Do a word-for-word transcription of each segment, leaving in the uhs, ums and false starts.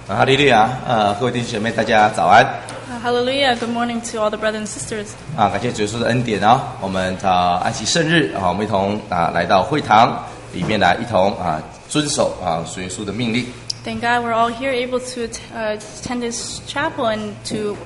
哈利路亚！呃，各位弟兄姐妹，大家早安。 Uh, hallelujah! Good morning to all the brothers and sisters. 啊，感谢主耶稣的恩典啊！我们啊安息圣日啊，我们一同啊来到会堂里面来，一同啊遵守啊主耶稣的命令。 Thank God we're all here able to uh, attend His chapel and to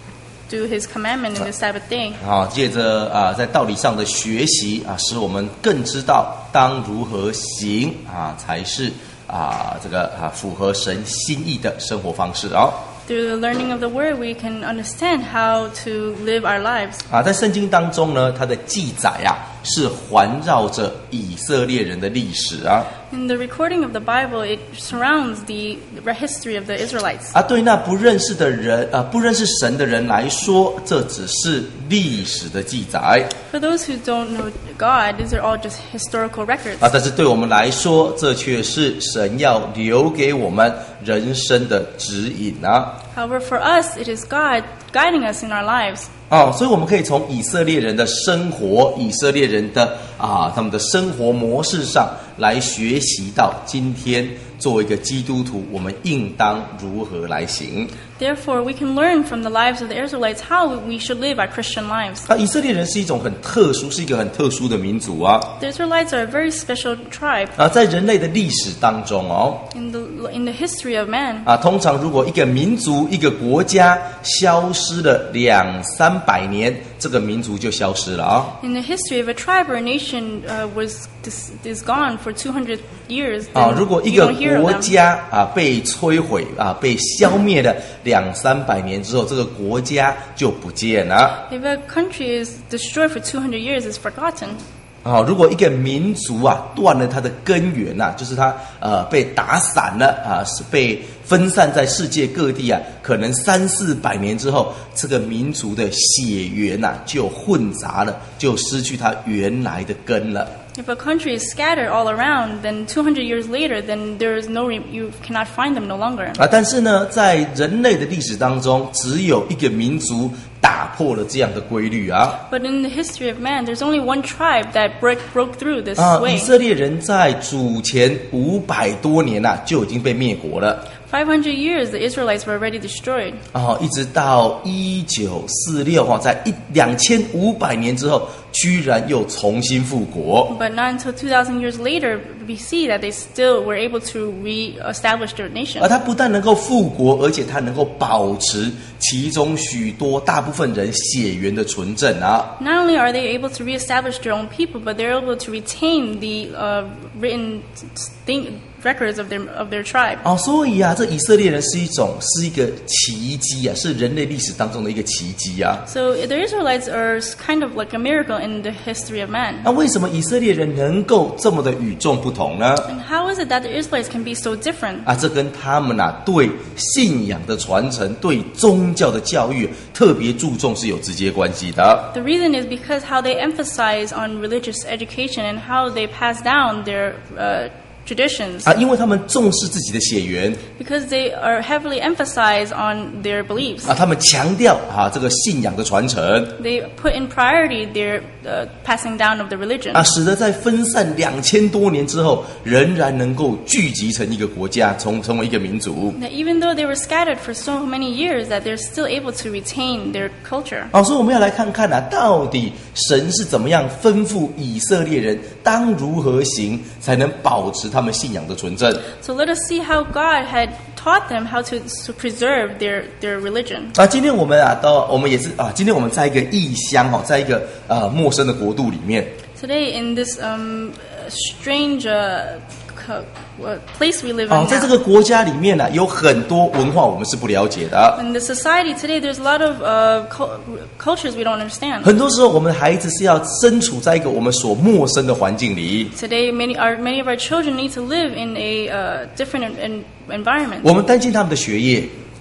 do His commandment in the Sabbath day. 啊，借着啊在道理上的学习啊，使我们更知道当如何行啊，才是啊这个啊符合神心意的生活方式啊。 Through the learning of the Word, we can understand how to live our lives. 啊，在圣经当中呢，它的记载啊，是环绕着以色列人的历史啊。 In the recording of the Bible, it surrounds the history of the Israelites. 啊，对那不认识的人，啊，不认识神的人来说，这只是历史的记载。 For those who don't know God, these are all just historical records. 啊，但是对我们来说，这却是神要留给我们人生的指引啊。 However, for us, it is God guiding us in our lives. 哦，所以我们可以从以色列人的生活、以色列人的啊他们的生活模式上来学习到，今天作为一个基督徒，我们应当如何来行。 Therefore, we can learn from the lives of the Israelites how we should live our Christian lives. 啊，以色列人是一种很特殊，是一个很特殊的民族啊。 The Israelites are a very special tribe. 啊，在人类的历史当中哦， In the in the history of man. 啊，通常如果一个民族、一个国家消失了两三百年，这个民族就消失了啊。 In the history of a tribe or a nation uh, was is, is gone for two hundred years. 啊， Then 如果一 you 个 don't hear of 国 them. 家啊被摧毁啊被消灭了两三百年之后，这个国家就不见了。 If a country is destroyed for two hundred years, it's forgotten. 啊，如果一个民族啊断了它的根源呐、啊，就是它呃被打散了啊，是被分散在世界各地啊，可能三四百年之后，这个民族的血缘呐、啊、就混杂了，就失去它原来的根了。 If a country is scattered all around, then two hundred years later, then there is no re- you cannot find them no longer. 啊，但是呢，在人类的历史当中，只有一个民族打破了这样的规律啊。 But in the history of man, there's only one tribe that break, broke through this 啊， way. 以色列人在主前五百多年呐、啊、就已经被灭国了。 five hundred years, the Israelites were already destroyed. 啊，一直到一九四六哈，在一两千五百年之后，居然又重新复国。 But not until two thousand years later, we see that they still were able to re-establish their nation. 而他不但能够复国，而且他能够保持其中许多大部分人血缘的纯正啊。 Not only are they able to re-establish their own people, but they're able to retain the uh, written thing, records of their of their tribe. 哦，所以啊，这以色列人是一种是一个奇迹啊，是人类历史当中的一个奇迹啊。 So the Israelites are kind of like a miracle in the history of man. 那为什么以色列人能够这么的与众不同呢？ And how is it that the Israelites can be so different? 啊，这跟他们啊对信仰的传承、对宗教的教育特别注重是有直接关系的。 The reason is because how they emphasize on religious education and how they pass down their uh, traditions. 啊，因为他们重视自己的血缘 Because they are heavily emphasized on their beliefs. 啊，他们强调啊这个信仰的传承 They put in priority their uh, passing down of the religion. 啊，使得在分散两千多年之后，仍然能够聚集成一个国家，从成为一个民族。 That even though they were scattered for so many years, that they're still able to retain their culture. 啊，所以我们要来看看啊，到底神是怎么样吩咐以色列人当如何行，才能保持他们信仰的纯正。 So let us see how God had taught them how to, to preserve their, their religion. 啊，今天我们啊，到我们也是啊，今天我们在一个异乡哈，在一个呃陌生的国度里面。 Today, in this um, strange uh, co- uh, place we live 哦 in 在这 now, 个国家里面呢、有很多文化我们是不了解的。 in the society today, there's a lot of uh, cul- cultures we don't understand. 很多时候，我们的孩子是要身处在一个我们所陌生的环境里。 Today, many, our, many of our children need to live in a uh, different en- environment. 我们担心他们的学业，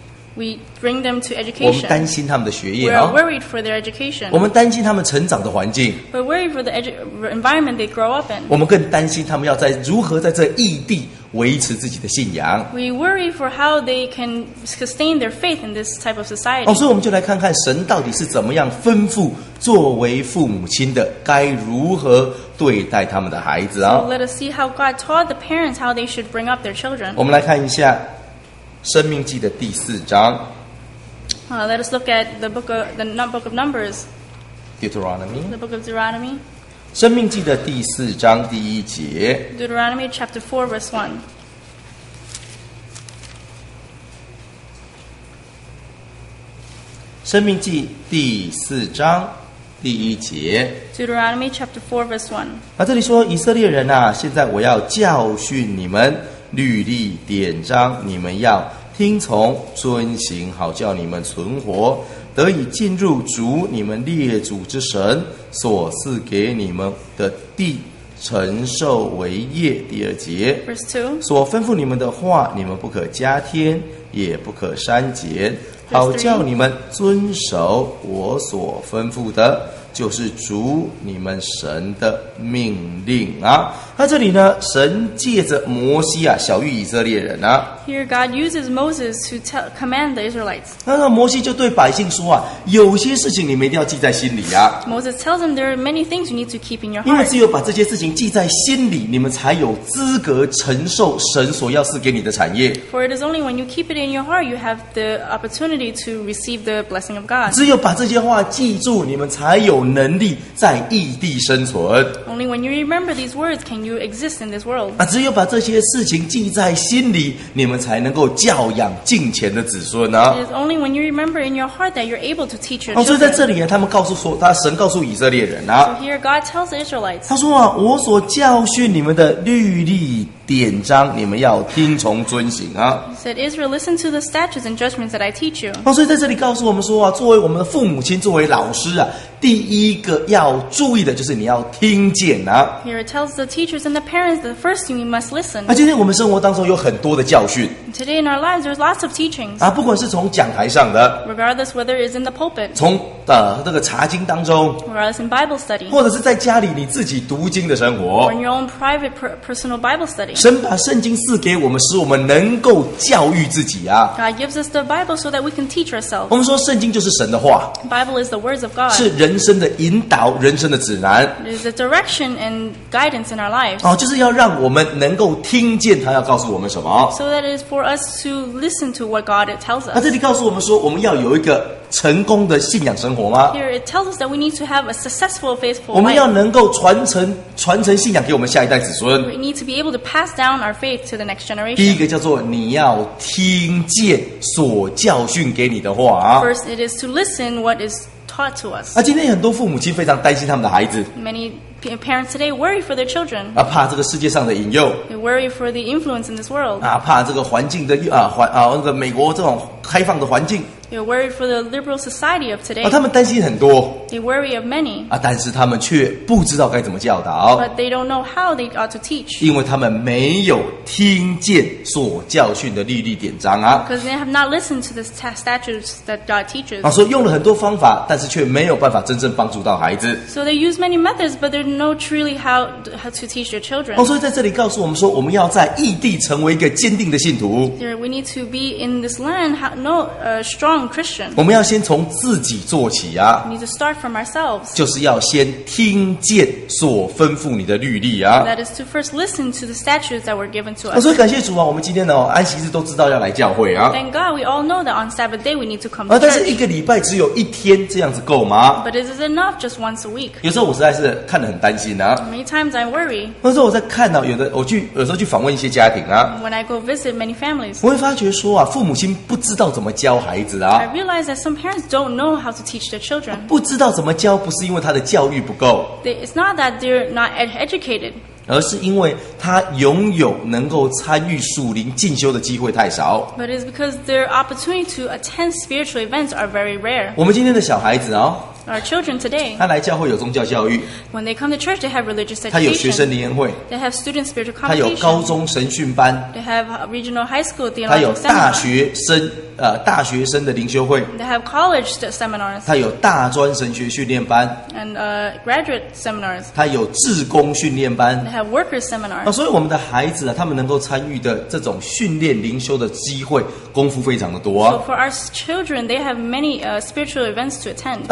We bring them to 我们担 education. 心他们的学业 We're 啊， worried for their education. 我们担心他们成长的环境， We're worried for the edu- environment they grow up in. 我们更担心他们要在如何在这异地维持自己的信仰。 We worry for how they can sustain their faith in this type of society. 哦，所以我们就来看看神到底是怎么样吩咐作为父母亲的该如何对待他们的孩子 So 啊。 let us see how God taught the parents how they should bring up their children. 我们来看一下生命记的第四章 Uh, let us look at the book of the num- book of Numbers, ，Deuteronomy， the book of Deuteronomy, 生命记的第四章第一节。 Deuteronomy chapter four, verse one. 生命记第四章第一节。 Deuteronomy chapter four, verse one. 啊，这里说以色列人啊，现在我要教训你们，律例典章，你们要听从遵行，好叫你们存活，得以进入主你们列祖之神所赐给你们的地，承受为业。第二节， Verse two. 所吩咐你们的话，你们不可加添，也不可删减，好叫你们遵守我所吩咐的，就是主你们神的命令啊。那这里呢，神借着摩西啊，小谕以色列人啊。 Here God uses Moses to tell, command the Israelites. 那那摩西就对百姓说啊，有些事情你们一定要记在心里啊， Moses tells them there are many things you need to keep in your 因为 heart. 只有把这些事情记在心里，你们才有资格承受神所要赐给你的产业。 For it is only when you keep it in your heart you have the opportunity to receive the blessing of God. 只有把这些话记住，你们才有能力在异地生存。 Only when you remember these words can you exist in this world. 啊，只有把这些事情记在心里，你们才能够教养敬虔的子孙啊。 It is only when you remember in your heart that you're able to teach your 哦，所以在这 children. 里呢，他们告诉说，他神告诉以色列人 So 啊， here God tells the Israelites, 他说啊，我所教训你们的律例典章，你们要听从遵行啊。 He said, Israel, listen to the statutes and judgments that I teach you. 哦，所以在这里告诉我们说啊，作为我们的父母亲，作为老师啊，第一个要注意的就是你要听见啊。 Here it tells the teachers and the parents that the first thing we must listen. 那今天我们生活当中有很多的教训 Today in our lives there's lots of teachings, 啊，不管是从讲台上的， regardless whether it's in the pulpit, 从呃这个查经当中， regardless in Bible study, 或者是在家里你自己读经的生 or 活。 in your own private per- personal Bible study. 神把圣经赐给我们，使我们能够教育自己啊。 God gives us the Bible so that we can teach 我 ourselves. 们说圣经就是神的话， The Bible is the words of God. 是人生的引导，人生的指南 It is the direction and guidance in our lives, 哦，就是要让我们能够听见他要告诉我们什么。 so that it is for us to listen to what God tells 那这 us. 里告诉我们说，我们要有一个成功的信仰生活吗？ Here it tells us that we need to have a successful, faithful 我们要 life. 能够传承传承信仰给我们下一代子孙。 We need to be able to pass down our faith to the next 第一 generation. 个叫做你要听见所教训给你的话啊。 First, it is to listen what is taught to us. 啊，今天很多父母亲非常担心他们的孩子 Many p- parents today worry for their children. 啊，怕这个世界上的引诱 They worry for the influence in this world. 啊，怕这个环境的啊环啊那个美国这种开放的环境 They're worried for the liberal society of 啊， today. 他们担心很多 They worry of many, 啊，但是他们却不知道该怎么教导， but they don't know how they ought to teach 因为他们没有听见所教训的律例典章啊。 because they have not listened to the sta- statutes that God teaches. 啊，所以用了很多方法，但是却没有办法真正帮助到孩子。 So they use many methods, but they don't know truly how how to teach their children. 哦，所以在这里告诉我们说，我们要在异地成为一个坚定的信徒。 Here we need to be in this land, how, no uh, strong Christian. 我们要先从自己做起啊， We need to start from ourselves. 就是要先听见所吩咐你的律例啊。 That is to first listen to the statutes that were given to 啊， us. 所以感谢主啊，我们今天呢、哦、安息日都知道要来教会啊， Thank God we all know that on Sabbath day we need to come 啊， to 但是一 church. 个礼拜只有一天，这样子够吗？ But is it enough just once a week? 有时候我实在是看得很担心啊。 Many times I worry 那时候我在看到、有的我去有时候去访问一些家庭啊， when I go visit many families. 我会发觉说啊，父母亲不知道怎么教孩子 I 啊， realize that some parents don't know how to teach their children. 不知道怎么教，不是因为他的教育不够， They, it's not that they're not ed- educated, 而是因为他拥有能够参与属灵进修的机会太少。 but it's because their opportunity to attend spiritual events are very rare. 我们今天的小孩子啊、 Our children today, 他来教会有宗教教育， when they come to church, they have religious 他有学生 education. 联谊会， They have student spiritual 他有高 convocation. 中神训班， They have uh, regional high school 他有 theological 大 seminars. 学生呃大学生的灵修会， They have college st- seminars 他有大专神学训练班， and uh, graduate seminars. 他有志工训练班 They。have workers 啊， seminars. 所以我们的孩子啊，他们能够参与的这种训练灵修的机会，功夫非常的多 So 啊。 for our s- children, they have many uh, spiritual events to attend. 啊，但是啊，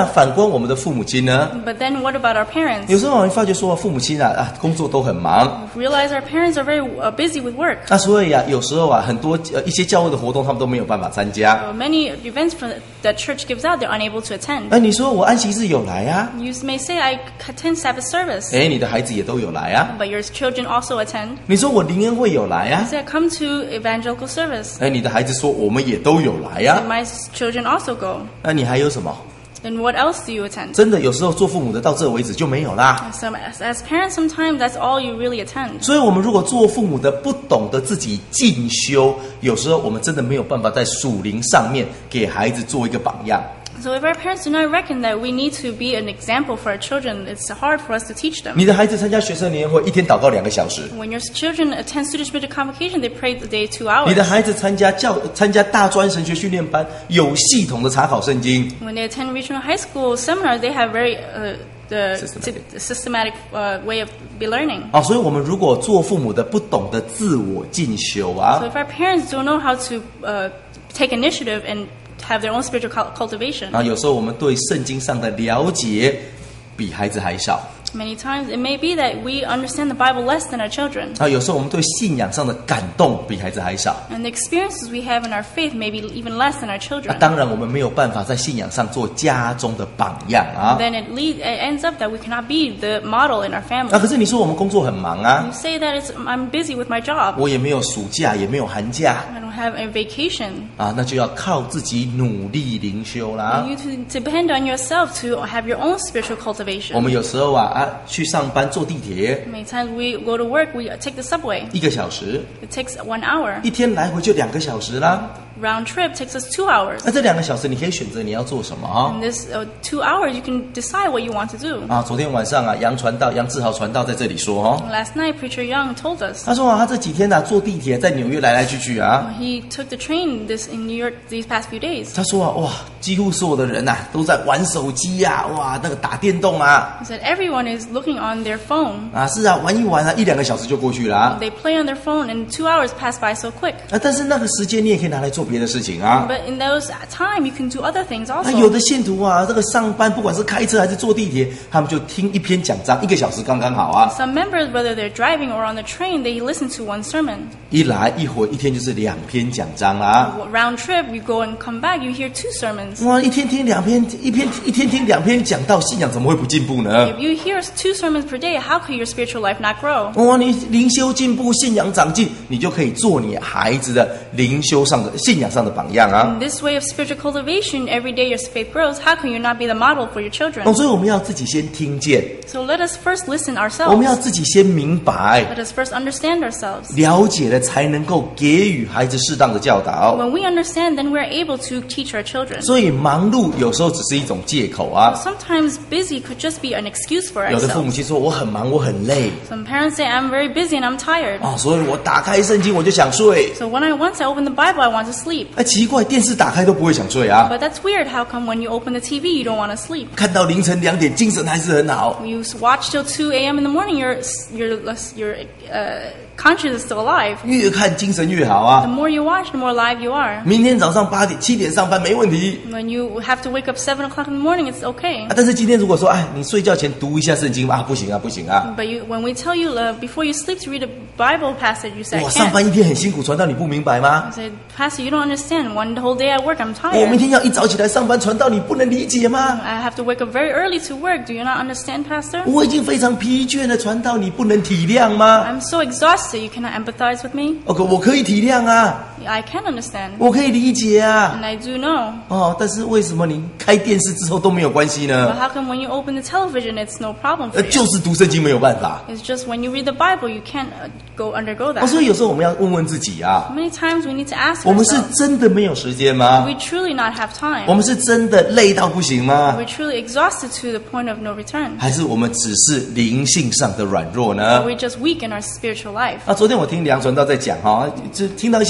那反观我们的父母亲呢？ But then what about our parents? 有时候我们发觉说，父母亲啊啊，工作都很忙。 We realize our parents are very uh, busy with work. 那所以啊，有时候啊，很多呃一些教会的活动，他们都没有办法参加。 Uh, many events from that church gives out, they're unable to attend. 哎，你说我安息日有来啊？ You may say, I attend Sabbath service, 哎，你的孩子也都有来啊？ but your children also attend. 你说我灵恩会有来啊 You？say, I come to evangelical service, 哎，你的孩子说我们也都有来 and 啊？ my children also go. 那你还有什么？ Then what else do you attend? 真的有时候做父母的到这为止就没有啦。 So as, as parents, sometimes that's all you really attend. 所以，我们如果做父母的不懂得自己进修，有时候我们真的没有办法在属灵上面给孩子做一个榜样。 So if our parents do not reckon that we need to be an example for our children, it's hard for us to teach them. 你的孩子参加学生联会，一天祷告两个小时； When your children attend student spiritual convocation, they pray the day two hours. 你的孩子参加教参加大专神学训练班，有系统的查考圣经。 When they attend regional high school seminars, they have very uh, the Systematic. sy- systematic uh, way of be learning. 啊，所以我们如果做父母的不懂得自我进修 So 啊， if our parents don't know how to uh, take initiative and have their own spiritual cul- cultivation, 啊，有时候我们对圣经上的了解比孩子还少。 many times it may be that we understand the Bible less than our children. 啊，有时候我们对信仰上的感动比孩子还少。 And the experiences we have in our faith may be even less than our 啊 children. 当然我们没有办法在信仰上做家中的榜样啊。 Then it, lead, it ends up that we cannot be the model in our 啊， family. 可是你说我们工作很忙啊 You，say that it's, I'm busy with my job. 我也没有暑假，也没有寒假 I don't have a vacation. 啊，那就要靠自己努力灵修啦。 You to depend on yourself to have your own spiritual 我 cultivation. 们有时候啊啊去上班坐地铁 Many times we go to work, we take the subway. 一个小时， It takes one hour. 一天来回就两个小时啦。 Round trip takes us two hours. 那这两个小时你可以选择你要做什么啊 In？this uh, two hours, you can decide what you want to do. 啊，昨天晚上啊，杨传道杨志豪传道在这里说哦， Last night, Preacher Young told us 他说啊，他这几天啊坐地铁在纽约来来去去啊， he took the train this in New York these past few days. 他说啊，哇，几乎所有的人呐、啊、都在玩手机呀、啊，哇，那个打电动啊， He said everyone is looking on their phone. 啊是啊，玩一玩啊，一两个小时就过去了啊。 They play on their phone, and two hours pass by so quick. 啊，但是那个时间你也可以拿来做别的事情啊。 But in those time, you can do other things 那有 also. 的信徒啊，这个上班不管是开车还是坐地铁，他们就听一篇讲章，一个小时刚刚好啊。 Some members, whether they're driving or on the train, they listen to one sermon. 一来一回，一天就是两篇讲章啊。 Round trip, you go and come back, you hear two sermons. 哇，一天听两篇，一篇一天听两篇讲道，信仰怎么会不进步呢？ If you hear two sermons per day, how could your spiritual life not grow? 哇，你灵修进步，信仰长进，你就可以做你孩子的灵修上的信仰上的榜样啊。 In this way of spiritual cultivation, every day your faith grows. How can you not be the model for your 哦， children? 所以我们要自己先听见， So let us first listen 我们要 ourselves. 自己先明白， Let us first understand ourselves. 了解了才能够给予孩子适当的教导。 When we understand, then we're able to teach our children. 所以忙碌有时候只是一种借口啊。 Sometimes busy could just be an excuse for 有的父母 ourselves. 亲说我很忙，我很累 Some parents say, I'm very busy and I'm tired. 啊，所以我打开圣经我就想睡。 So when I once I open the Bible, I want to sleep. 哎，奇怪，电视打开都不会想睡啊。 But that's weird. How come when you open the T V, you don't want to sleep? 看到凌晨两点，精神还是很好。 You watch till two a.m. in the morning, your your your uh, conscience is still alive. 越看精神越好 The 啊。 more you watch, the more alive you are. 明天早上八点、七点上班没问题 When you have to wake up seven o'clock in the morning, it's okay. 啊。但是今天如果说，哎，你睡觉前读一下圣经啊，不行啊，不行啊。 But you, when we tell you uh, before you sleep to read a Bible passage, you say, I 我上 can't. 班一天很辛苦，传道你不明白吗 I？said, Pastor, you don't understand. One whole day at work, I'm 我明 tired. 天要一早起来上班，传道你不能理解吗？ I have to wake up very early to work. Do you not understand, Pastor? 我已经非常疲倦了，传道你不能体谅吗？ I'm so exhausted. You cannot empathize with me. 哦，可我可以体谅啊， I can understand. 我可以理解啊。 And I do know. 哦，但是为什么你开电视之后都没有关系 But 呢？ how come when you open the television, it's no problem 呃， for 就 you? 是读圣经没有办法。 It's just when you read the Bible, you can't uh, go undergo 哦，所 that. 以有时候我们要问问自己啊， Many times we need to ask 我们是 ourselves, 真的没有时间吗 do？we truly not have 我 time? 们是真的累到不行吗？ We're truly exhausted to the point of no return. 还是我们只是灵性上的软弱 Or 呢？ we're just weak in our spiritual life. 啊，昨天我听梁传道在讲哈，就听到一些蛮有趣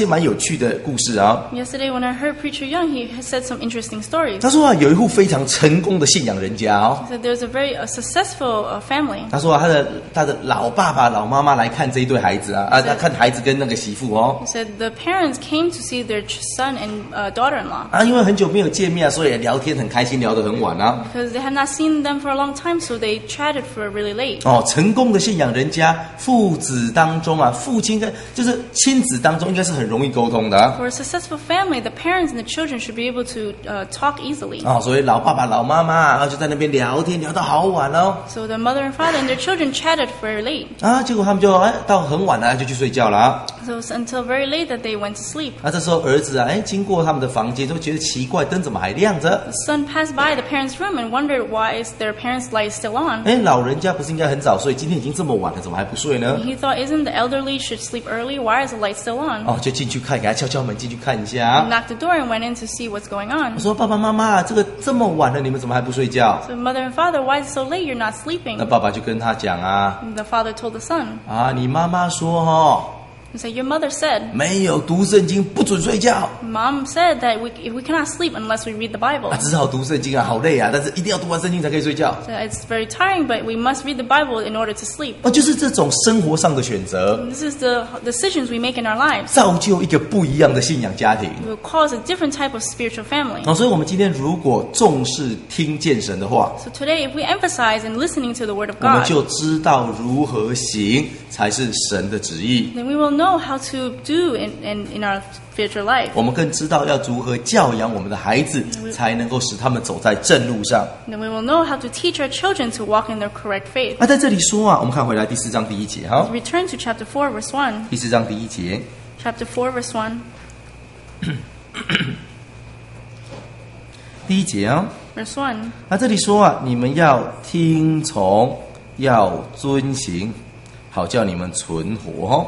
趣的故事啊。 Yesterday, when I heard Preacher Young, he has said some interesting stories. 他说啊，有一户非常成功的信仰人家哦。 He said there's a very uh, successful uh, family. 他说啊，他的他的老爸爸、老妈妈来看这一对孩子啊，啊，他看孩子跟那个媳妇哦。 He said the parents came to see their son and uh, daughter-in-law. 啊，因为很久没有见面啊，所以聊天很开心，聊得很晚啊。 Because they had not seen them for a long time, so they chatted for really late. 哦，成功的信仰人家，父子当中啊，父亲跟就是亲子当中应该是很容易沟通的啊。 For a successful family, the parents and the children should be able to uh, talk easily. 哦，所以老爸爸、老妈妈啊，就在那边聊天，聊到好晚哦。 So the mother and father and their children chatted very late. 啊，结果他们就哎到很晚了，就去睡觉了啊。 So it's until very late that they went to sleep. 啊，这时候儿子啊，哎，经过他们的房间，就觉得奇怪，灯怎么还亮着？ The son passed by the parents' room and wondered why is their parents' light still on. 哎，老人家不是应该很早睡？今天已经这么晚了，怎么还不睡呢？ He thought, isn't the elderly should sleep early? Why is the light still on? 哦，就进去看，给他敲敲门，进去看一下 He。knocked the door and went in to see what's going 我 on. 说爸爸妈妈，这个这么晚了，你们怎么还不睡觉？ So mother and father, why is it so late? You're not sleeping. 那爸爸就跟他讲啊， And the father told the son. 啊，你妈妈说哦， He said, your mother said, 没有读圣经不准睡觉。 Mom said that we, we cannot sleep unless we read the Bible. 啊，只好读圣经啊，好累啊，但是一定要读完圣经才可以睡觉。 So it's very tiring, but we must read the Bible in order to sleep. 哦，就是这种生活上的选择， And this is the decisions we make in our lives. 造就一个不一样的信仰家庭。 It will cause a different type of spiritual family. 哦，所以我们今天如果重视听见神的话， So today, if we emphasize in listening to the Word of 我们 God, 就知道如何行才是神的旨意。 then we will know how to do in, in, in our spiritual life. 我们更知道要如何教养我们的孩子，才能够使他们走在正路上。 Then we will know how to teach our children to walk in their correct faith. 那在这里说啊，我们看回来第四章第一节哈， Return to chapter four, verse one. 第四章第一节， Chapter four, verse one. 第一节啊， Verse one. 那这里说啊，你们要听从，要遵行，好叫你们存活哦。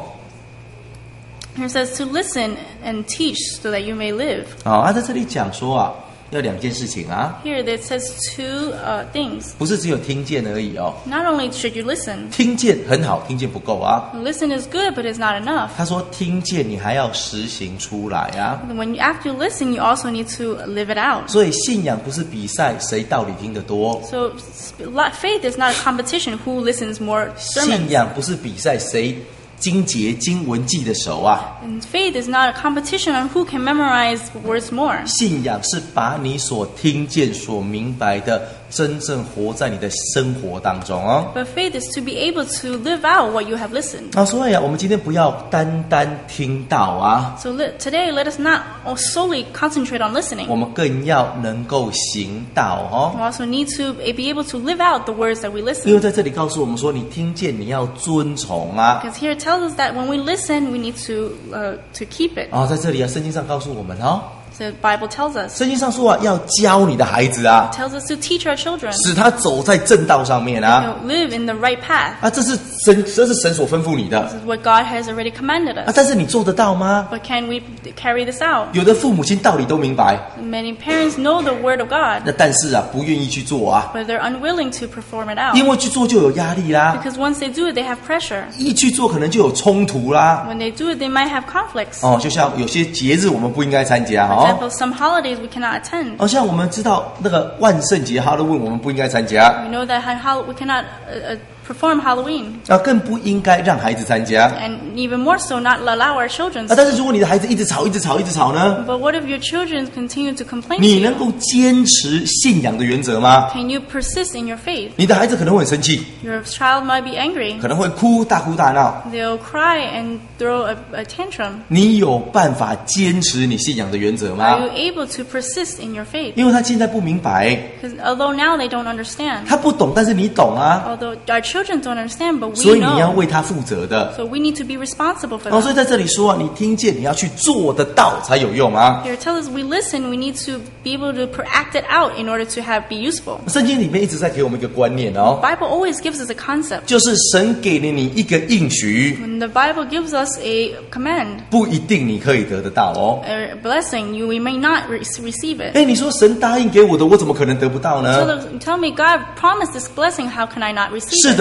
Here it says to listen and teach so that you may live. 好啊，在这里讲说啊，要两件事情啊， Here it says two uh, things. 不是只有听见而已哦。 Not only should you listen, 听见很好，听见不够啊。 listen is good, but it's not enough. 他说听见你还要实行出来啊。 When you after you listen, you also need to live it out. 所以信仰不是比赛谁道理听得多， So faith is not a competition who listens more 信 sermons. 仰不是比赛谁经节经文记得熟啊。 And faith is not a competition on who can memorize words more. 信仰是把你所听见、所明白的，真正活在你的生活当中哦。 But faith is to be able to live out what you have listened. 啊，所以啊，我们今天不要单单听到啊， So let, today, let us not solely concentrate on 我 listening. 们更要能够行道哦。 We also need to be able to live out the words that we 因为 listen. 在这里告诉我们说，你听见你要遵从啊。 Because here it tells us that when we listen, we need to uh, to keep it. 啊，在这里啊，圣经上告诉我们哦， The Bible tells us. 圣经上说啊，要教你的孩子啊， It tells us to teach our children 使他走在正道上面啊。 to live in the right path. 啊，这是神，这是神所吩咐你的 This is what God has already commanded 啊。 us. 但是你做得到吗？ But can we carry this out? 有的父母亲道理都明白， Many parents know the Word of God, 那但是啊，不愿意去做啊， but they're unwilling to perform it out. 因为去做就有压力啦， Because once they do it, they have pressure. 一去做可能就有冲突啦。 When they do it, they might have conflicts. 哦，就像有些节日我们不应该参加 For 哦。 example, some holidays we cannot attend. 哦，像我们知道那个万圣节 Halloween 我们不应该参加 We know that how we cannot uh, uh, perform Halloween, 啊，更不应该让孩子参加 and even more so, not allow our children. 啊。但是如果你的孩子一直吵、一直吵、一直吵呢， But what if your children continue to complain to 你能 you? 够坚持信仰的原则吗？ Can you persist in your faith? 你的孩子可能会很生气， Your child might be angry. 可能会哭、大哭大闹。 They'll cry and throw a, a tantrum. 你有办法坚持你信仰的原则 Are 吗？ you able to persist in your faith? 因为他现在不明白， Because although now they don't understand, 他不懂，但是你懂啊， although our children don't understand, but 所 we 以你要 know. 为他负责的。 So we need to be responsible for 哦，所以 that. 在这里说啊，你听见你要去做得到才有用啊。 Here it tells us we listen, we need to be able to per- act it out in order to have be useful. 圣经里面一直在给我们一个观念哦， Bible always gives us a concept. 就是神给了你一个应许， When the Bible gives us a command, 不一定你可以得得到哦。 a blessing, you we may not re- receive it. 哎，你说神答应给我的，我怎么可能得不到 So 呢？ the- tell me, God promised this blessing, how can I not receive 是的，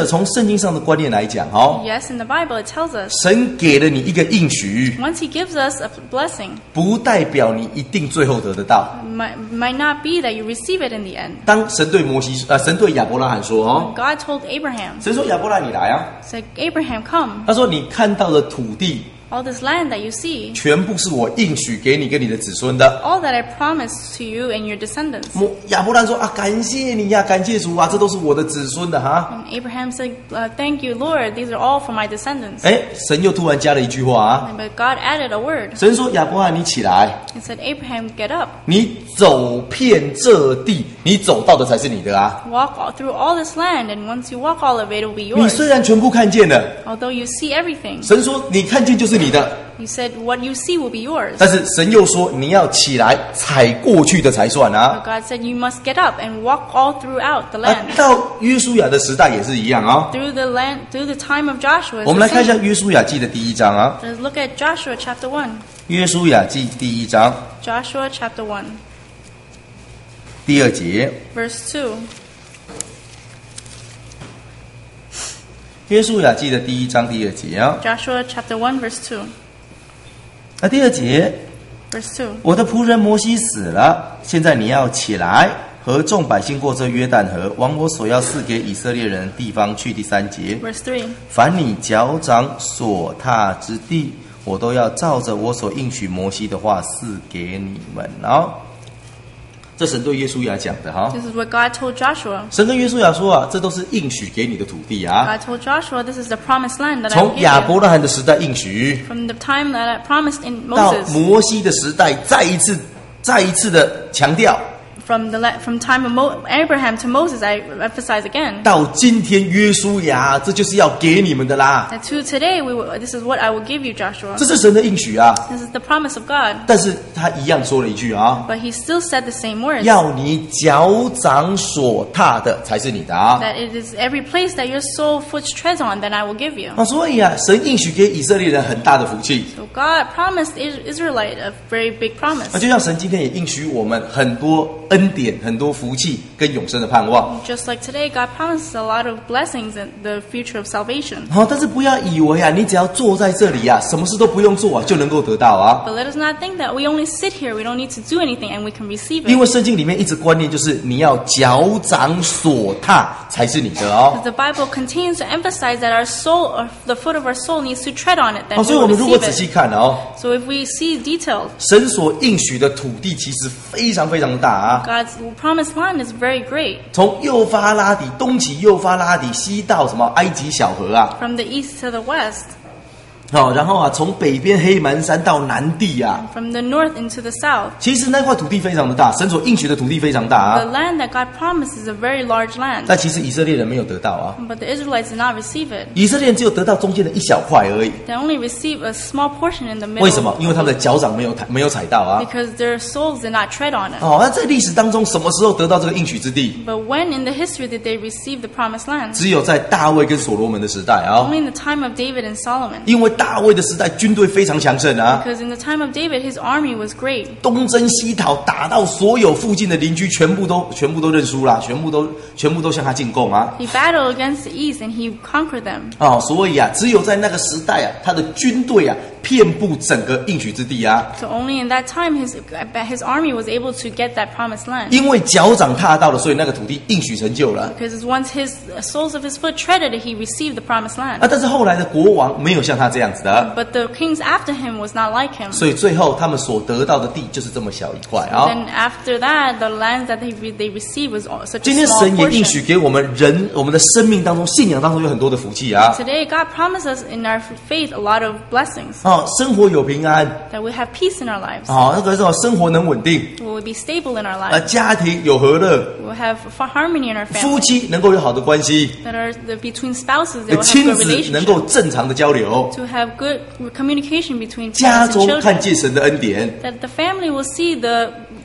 从圣经上的观念来讲，哦， Yes, in the Bible it tells us 神给了你一个应许， once He gives us a blessing, 不代表你一定最后得得到。 might, might not be that you receive it in the end. 当神对摩西，呃，神对亚伯拉罕说，哦， God told Abraham, 神说亚伯拉罕你来啊， said, Abraham, come. 他说你看到的土地， All this land that you see, 全部是我应许给你跟你的子孙的。 all that I promised to you and your descendants. 摩亚伯拉罕说啊，感谢你呀，感谢主啊，这都是我的子孙的哈。 And Abraham said, uh, thank you, Lord, these are all for my descendants. 哎，神又突然加了一句话啊， But God added a word. 神说亚伯拉罕你起来， He said, Abraham, get up. 你走遍这地，你走到的才是你的啊。 Walk all, through all this land, and once you walk all of it, it will be 你 yours. 虽然全部看见了， Although you see everything, 神说你看见就是你的， He said, what you see will be yours. 但是神又说你要起来踩过去的才算啊。 But God said, you must get up and walk all throughout the 啊 land. 到约书亚的时代也是一样啊。 Through the land, through the time of Joshua. 我 It's 们来 the 看一下 same. 约书亚记的第一章啊， Let's look at Joshua chapter one. 约书亚记第一章 Joshua chapter one, 第二节， verse two. 约书亚记的第一章第二节啊。 Joshua chapter one, verse two. 那第二节， Verse two. 我的仆人摩西死了，现在你要起来，和众百姓过这约旦河，往我所要赐给以色列人的地方去。第三节， Verse three. 凡你脚掌所踏之地，我都要照着我所应许摩西的话赐给你们。然后，这神对约书亚讲的哈， This is what God told Joshua. 神跟约书亚说啊，这都是应许给你的土地啊， God told Joshua, this is the promised land that I will 从 give 亚 you. 伯拉罕的时代应许， From the time that I promised in 到 Moses. 摩西的时代，再一次、再一次的强调。 From the la- from time of Mo- Abraham to Moses, I emphasize again. 到今天约书亚，这就是要给你们的啦， That to today, we will, this is what I will give you, Joshua. 这是神的应许啊。 This is the promise of God. 但是他一样说了一句啊， But he still said the same words. 要你脚掌所踏的才是你的啊。 That it is every place that your soul foot treads on, then I will give you. 啊，所以啊，神应许给以色列人很大的福气， So God promised Is- Israelite a very big 那 promise. 就像神今天也应许我们很多恩典、很多福气跟永生的盼望。 Just like today, God promises a lot of blessings and the future of salvation. 好，但是不要以为啊，你只要坐在这里啊，什么事都不用做啊，就能够得到啊。 But let us not think that we only sit here, we don't need to do anything, and we can receive 因 it. 为圣经里面一直观念就是你要脚掌所踏才是你的哦。 Because the Bible continues to emphasize that our soul, or the foot of our soul, needs to tread on it, 好， then 所 we 以我 will 们如果 receive 仔细 it. 看哦， So if we see detailed, 神所应许的土地其实非常非常的大啊。 God's promised land is very great. 从幼发拉底东起幼发拉底，西到什么埃及小河啊， From the east to the west, 好，然后啊，从北边黑门山到南地啊， from the north into the south. 其实那块土地非常的大，神所应许的土地非常大 The 啊， land that God promised is a very large land. 但其实以色列人没有得到啊， But the Israelites did not receive it. 以色列人只有得到中间的一小块而已。 They only received a small portion in the middle. 为什么？因为他们的脚掌没有踩没有踩到啊。 Because their souls did not tread on it. 哦，那在历史当中，什么时候得到这个应许之地？ But when in the history did they receive the promised land? 只有在大卫跟所罗门的时代啊， Only in the time of David and Solomon. 因为大卫的时代军队非常强盛啊， Because in the time of David, his army was great. 东征西讨，打到所有附近的邻居全部都全部都认输啦，全部都全部都向他进贡啊。 He battled against the east and he conquered them. 哦，所以啊，只有在那个时代啊，他的军队啊，遍布整个应许之地啊。 So only in that time his his army was able to get that promised land. 因为脚掌踏到了，所以那个土地应许成就了 Because once his soles of his foot treaded it, he received the promised 啊。 land. 但是后来的国王没有像他这样子的啊， But the kings after him was not like him. 所以最后他们所得到的地就是这么小一块啊。 Then after that, the land that they re- they received was all- such 今 a 天 small 神也应许 portion. 给我们人，我们的生命当中、信仰当中有很多的福气啊。 Today, God promised us in our faith a lot of blessings. 哦，生活有平安， That we have peace in our lives. 哦，那个什么生活能稳定， We will be stable in our 呃， lives. 家庭有和乐， We will have f- harmony in our 夫 family. 妻能够有好的关系， That are the, between spouses, they will have 亲 good 子能够 relationship. 正常的交流， To have good communication between 家 parents and 中看 children. 见神的恩典。 That the family will see the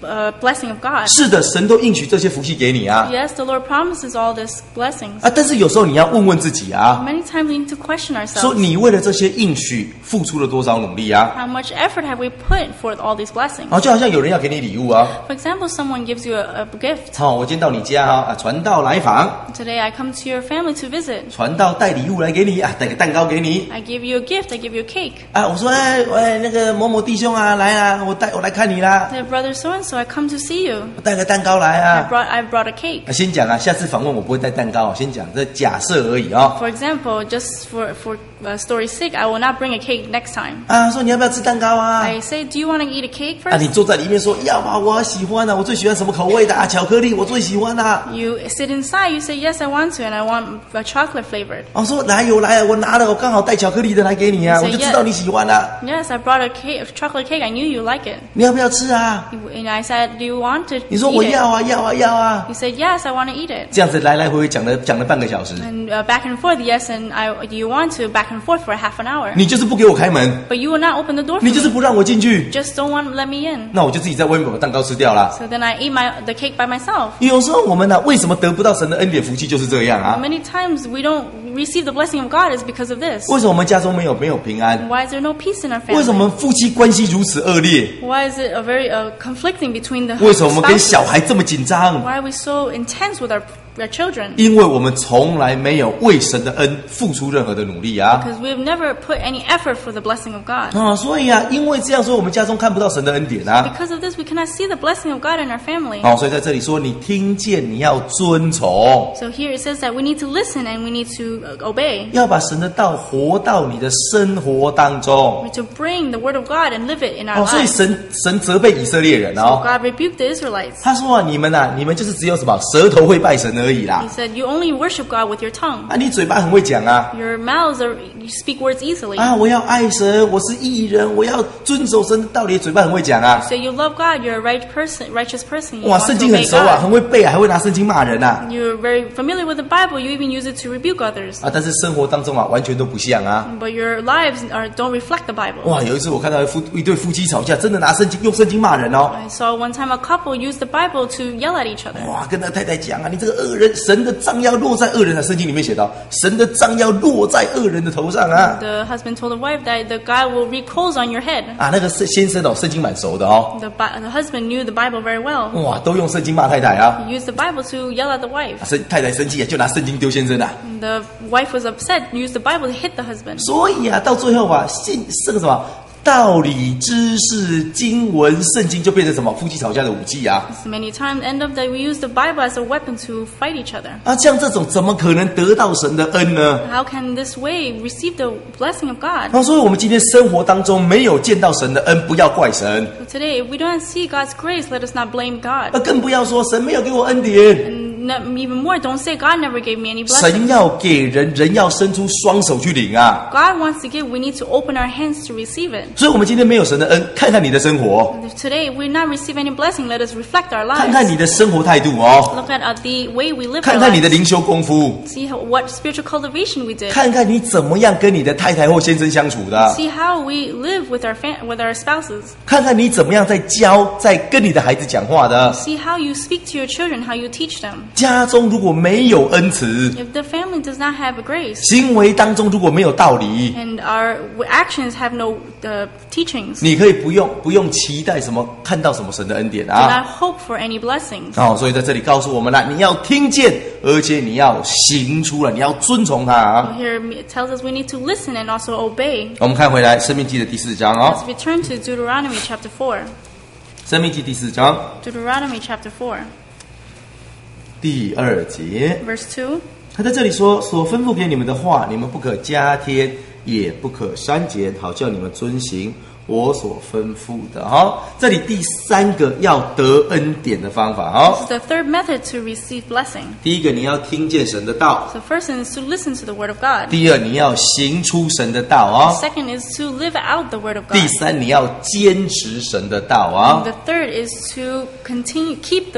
uh, blessing of God. 是的，神都应许这些福气给你啊。 Yes, the Lord promises all these blessings. 啊，但是有时候你要问问自己啊， Many times we need to question 说 ourselves. 你为了这些应许付出了多少努力啊？ How much effort have we put for all these blessings? 啊，就好像有人要给你礼物啊， For example, someone gives you a, a gift. 好、我今天到你家啊，啊，传道来访， Today I come to your family to visit. 传道带礼物来给你啊，带个蛋糕给你 I give you a gift. I give you a cake. 啊，我说哎喂，那个某某弟兄啊，来啦，我带我来看你啦， Say, brother so and so, I come to see you. 我带个蛋糕来 I 啊。 brought I brought a cake. 啊，先讲啊，下次访问我不会带蛋糕啊，先讲这假设而已哦。 For example, just for for uh, story's sake, I will not bring a cake next time. 啊，说你要不要吃蛋糕啊？ I say, do you want to eat a cake 啊， first? 你坐在里面说要啊，我好喜欢啊，我最喜欢什么口味的啊？巧克力，我最喜欢啊。 You sit inside. You say, yes, I want to, and I want a chocolate flavored. 我说来有来啊，我拿了，我刚好带巧克力的来给你啊， So 我就知道你喜欢啊。 Yes, I brought a cake, a chocolate cake. I knew you like it. 你要不要吃啊？ And I said, do you want to 你说我 eat 要 it? 啊，要啊，要啊。 You said, yes, I want to eat it. 这样子来来回回讲了讲了半个小时， And uh, back and forth, yes, and I, do you want to? Back and forth for half an hour. 你就是不给我开门， But you will not open the door for 你就是 me. 不让我进去， Just don't want to let me in. 那我就自己在外面把蛋糕吃掉了。 So then I eat my the cake by myself. 有时候我们呢、为什么得不到神的恩典福气就是这样啊？ Many times we don't receive the blessing of God is because of this. 为什么我们家中没有没有平安？ Why is there no peace in our 为什么 family? 夫妻关系如此恶劣？ Why is it a very uh, conflicting between the 为什么我们跟 spouses? 小孩这么紧张？ Why are we so intense with our, our children? 因为我们从来没有为神的恩付出任何的努力啊！ Because we've never put any effort for the blessing of God. 啊，所以啊，因为这样，所以我们家中看不到神的恩典啊！ Because of this, we cannot see the blessing of God in our family. 哦，所以在这里说，你听见，你要遵从， So here it says that we need to listen and we need to uh, obey. 要把神的道活到你的生活当中。 We're to bring the word of God and live it in our 哦，所以 lives. 神神责备以色列人 So 哦， God rebuked the Israelites. 他说啊，你们啊，你们就是只有什么舌头会拜神而已啦 He，said, you only worship God with your tongue. 啊，你嘴巴很会讲啊， Your mouths are, you speak words easily. 啊，我要爱神，我是义人，我要遵守神的道理，嘴巴很会讲啊。 So you love God, you're a right person, righteous person. You 哇， want 圣 to 经很 obey 熟啊， God. 很会背啊，还会拿圣经骂人啊。 You're very familiar with the Bible. You even use it to rebuke others. 啊，但是生活当中啊，完全都不像啊。 But your lives are, don't reflect the Bible. 哇，有一次我看到夫一对夫妻吵架，真的拿圣经用圣经骂人哦。 I saw one time a couple use the Bible to yell at each other. 哇，跟他太太讲啊，你这个恶人，神的杖要落在恶人的圣经里面写到，神的杖要落在恶人的头上啊。 The husband told the wife that the God will reap coals on your head. 啊，那个先生哦，圣经蛮熟的哦。 The, Bi- the husband knew the Bible very well. 哇，都用圣经骂太太啊。 He used the Bible to yell at the wife. 啊生太太生气啊，就拿圣经丢先生啊。 The wife was upset, used the Bible to hit the husband. 所以啊，到最后啊，信这个什么道理、知识、经文、圣经就变成什么夫妻吵架的武器啊。 So many times, end up that we use the Bible as a weapon to fight each other. 啊，像这种怎么可能得到神的恩呢？ How can this way receive the blessing of God? 啊，所以我们今天生活当中没有见到神的恩，不要怪神， So today, if we don't see God's grace, let us not blame God. 啊，更不要说神没有给我恩典。 And not, even more, don't say God never gave me any 神 blessing. 要给人，人要伸出双手去领啊。 God wants to give, we need to open our hands to receive it. 所以，我们今天没有神的恩，看看你的生活， And if today, if we not receive any blessing, let us reflect our 看看 lives. 你的生活态度哦， Look at uh, the way we live 看 our 看你的 lives. 灵修功夫， See how, what spiritual cultivation we did. 看看你怎么样跟你的太太或先生相处的， See how we live with our fam- with our spouses. 看看你怎么样在教，在跟你的孩子讲话的。 See how you speak to your children, how you teach them. 家中如果没有恩慈， If the family does not have a grace 行为当中如果没有道理， and our actions have no uh, teachings, 你可以不用不用期待什么看到什么神的恩典 do 啊。 not hope for any blessings. 哦，所以在这里告诉我们了，你要听见，而且你要行出来，你要遵从他啊。 Here it tells us we need to listen and also obey. 我们看回来《生命记》的第四章哦， Let's return to Deuteronomy chapter four. 《生命记》第四章 Deuteronomy chapter four, 第二节， verse two. 他在这里说：“所吩咐给你们的话，你们不可加添，也不可删减，好叫你们遵行我所吩咐的。”哈，这里第三个要得恩典的方法 This 哦。 is the third method to receive blessing. 第一个，你要听见神的道； So first is to listen to the word of God. 第二，你要行出神的道啊； Second is to live out the word of 第 God. 三，你要坚持神的道 And 啊。 the third is to continue keep the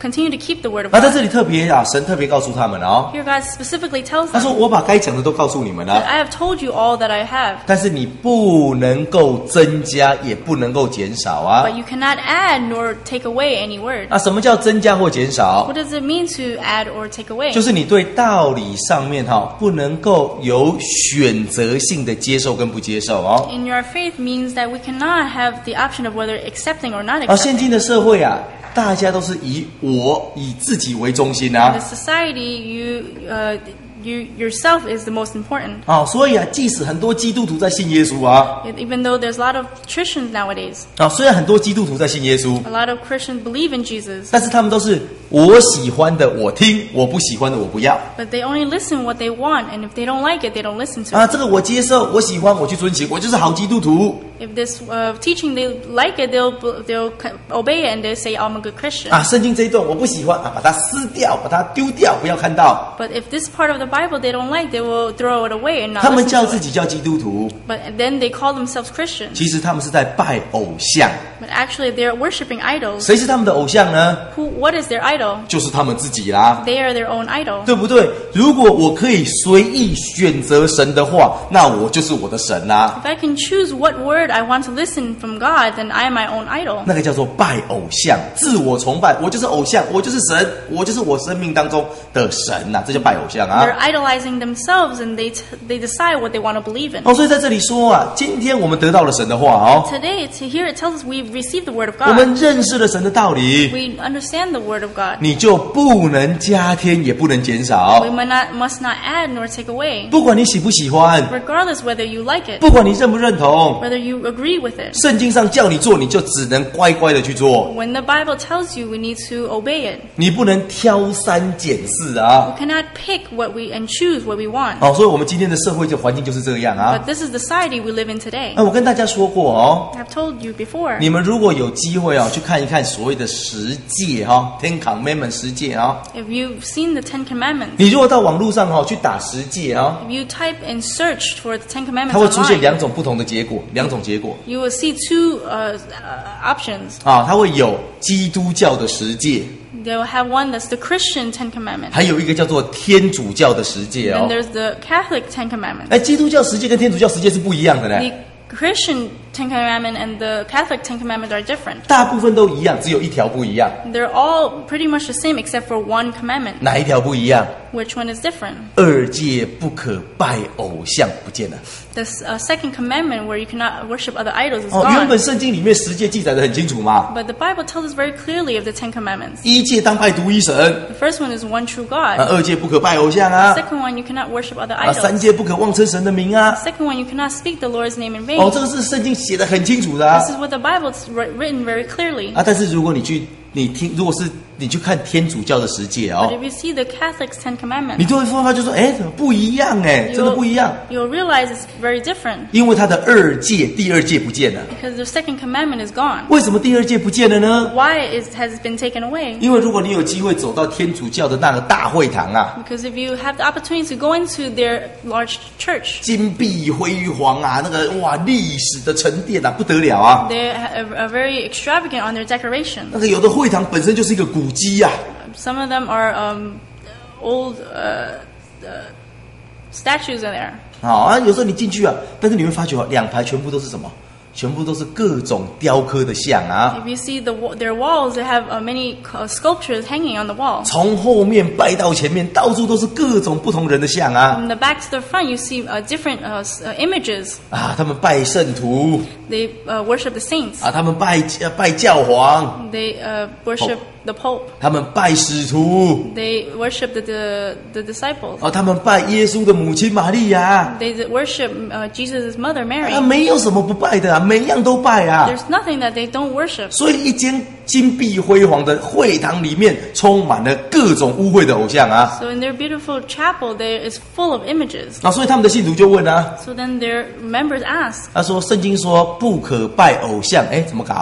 continue to keep the word of 那在 God. 这里特别啊，神特别告诉他们哦， Here God specifically tells 他说 them 我把该讲的都告诉你们 that 了， I have told you all that I have, 但是你不能够增加，也不能够减少啊。 but you cannot add nor take away any word. 那什么叫增加或减少？ What does it mean to add or take away? 就是你对道理上面哈，不能够有选择性的接受跟不接受哦。 In your faith means that we cannot have the option of whether accepting or not 而现今 accepting. 的社会啊，大家都是以我以自己为中心 In 啊 the，society, you, uh, you yourself is the most important. 啊，所以啊，即使很多基督徒在信耶稣啊， Even though there's a lot of Christians nowadays, 啊，虽然很多基督徒在信耶稣， a lot of Christians believe in Jesus, 但是他们都是我喜欢的我听，我不喜欢的我不要 but they only listen what they want, and if they don't like it, they don't listen to 啊， it. 这个我接受，我喜欢，我去遵行，我就是好基督徒 If this uh, teaching they like it, they'll they'll obey it and they'll say, "I'm a good Christian." 啊。圣经这一段我不喜欢啊，把它撕掉，把它丢掉，不要看到。 But if this part of the Bible they don't like, they will throw it away and 他 not 们 listen 叫 to 自 it. 己叫基督徒， But then they call themselves Christians. 其实他们是在拜偶像。 But actually, they're worshiping idols. 谁是他们的偶像呢？ Who? What is their idol? 就是他们自己啦， They are their own idol. 对不对？如果我可以随意选择神的话，那我就是我的神啦。 If I can choose what word I want to listen from God, then I am my own idol. 那个叫做拜偶像，自我崇拜。我就是偶像，我就是神，我就是我生命当中的神呐、这叫拜偶像啊 They're。idolizing themselves and they t- they decide what they want to believe in. 哦，所以在这里说啊，今天我们得到了神的话哦， Today, to here it tells us we've received the word of 我们 God. 认识了神的道理， We understand the word of God. 你就不能加添，也不能减少 We。must not, must not add nor take away, 不管你喜不喜欢， regardless whether you like it, 不管你认不认同， whether you agree with it. 圣经上叫你做，你就只能乖乖的去做， When the Bible tells you we need to obey it, 你不能挑三拣四啊。 we cannot pick what we and choose what we want. 哦，所以我们今天的社会就环境就是这样啊 But。this is the society we live in today. 那我跟大家说过哦， I've told you before. 你们如果有机会哦，去看一看所谓的十诫哈，Ten Commandments 十诫啊。 If you've seen the Ten Commandments, 你如果到网络上哦去打十诫啊， if you type and search for the Ten Commandments 它会出现 online, 两种不同的结果，两种结果 you will see two uh, uh, options. 啊，它会有基督教的十诫， They will have one that's the Christian Ten Commandments. 还有一个叫做天主教的十诫 Then 哦。 there's the Catholic Ten Commandments. 哎，基督教十诫跟天主教十诫是不一样的呢， The Christian Ten Commandment and the Catholic Ten Commandments are different. 大部分都一样，只有一条不一样。 They're all pretty much the same except for one commandment. 哪一条不一样？ Which one is different? 二诫不可拜偶像不见了。 The uh, second commandment, where you cannot worship other idols, is 哦，原 gone. 本圣经里面十诫记载的很清楚嘛。 But the Bible tells us very clearly of the Ten Commandments. 一诫当拜独一神， The first one is one true 啊， God. 二诫不可拜偶像啊， Second one, you cannot worship other 啊，三 idols. 诫不可妄称神的名啊。 Second one, you cannot speak the Lord's name in vain. 哦，这个是圣经写的很清楚的啊 This is what the Bible is wri- written very clearly. 啊。但是如果你去你听，如果是你去看天主教的十诫 But 哦， if you see the Catholic's Ten 你 Commandments, 就会发现就说，哎，怎么不一样？哎，真的不一样， you'll realize it's very different 因为他的二诫第二诫不见了。 because the second commandment is gone. 为什么第二诫不见了呢？ Why is, has it been taken away? 因为如果你有机会走到天主教的那个大会堂啊， Because if you have the opportunity to go into their large church, 金碧辉煌啊，那个哇历史的沉淀啊，不得了啊！ they are, are very extravagant on their decoration. 那个有的会堂本身就是一个古迹啊， Some of them are um, old uh, uh, statues in there. 好啊，有时候你进去啊，但是你会发觉哦，两排全部都是什么？全部都是各种雕刻的像啊， If you see the wa- their walls, they have uh, many uh, sculptures hanging on the wall. 从后面拜到前面，到处都是各种不同人的像啊 From the back to the front, you see uh, different uh, s- uh, images. 啊，他们拜圣徒 They uh, worship the saints. 啊，他们拜呃拜教皇， They uh, worship the Pope. 他们拜使徒 They worship the, the, the disciples. 啊，他们拜耶稣的母亲玛利亚， They d- worship uh, Jesus' mother, Mary. 啊，没有什么不拜的啊，每样都拜啊。 There's nothing that they don't worship. 所以一间金碧辉煌的会堂里面，充满了各种污秽的偶像啊。 So in their beautiful chapel, there is full of images. 啊，所以他们的信徒就问啊， So then their members ask, 他说圣经说不可拜偶像，哎，怎么搞？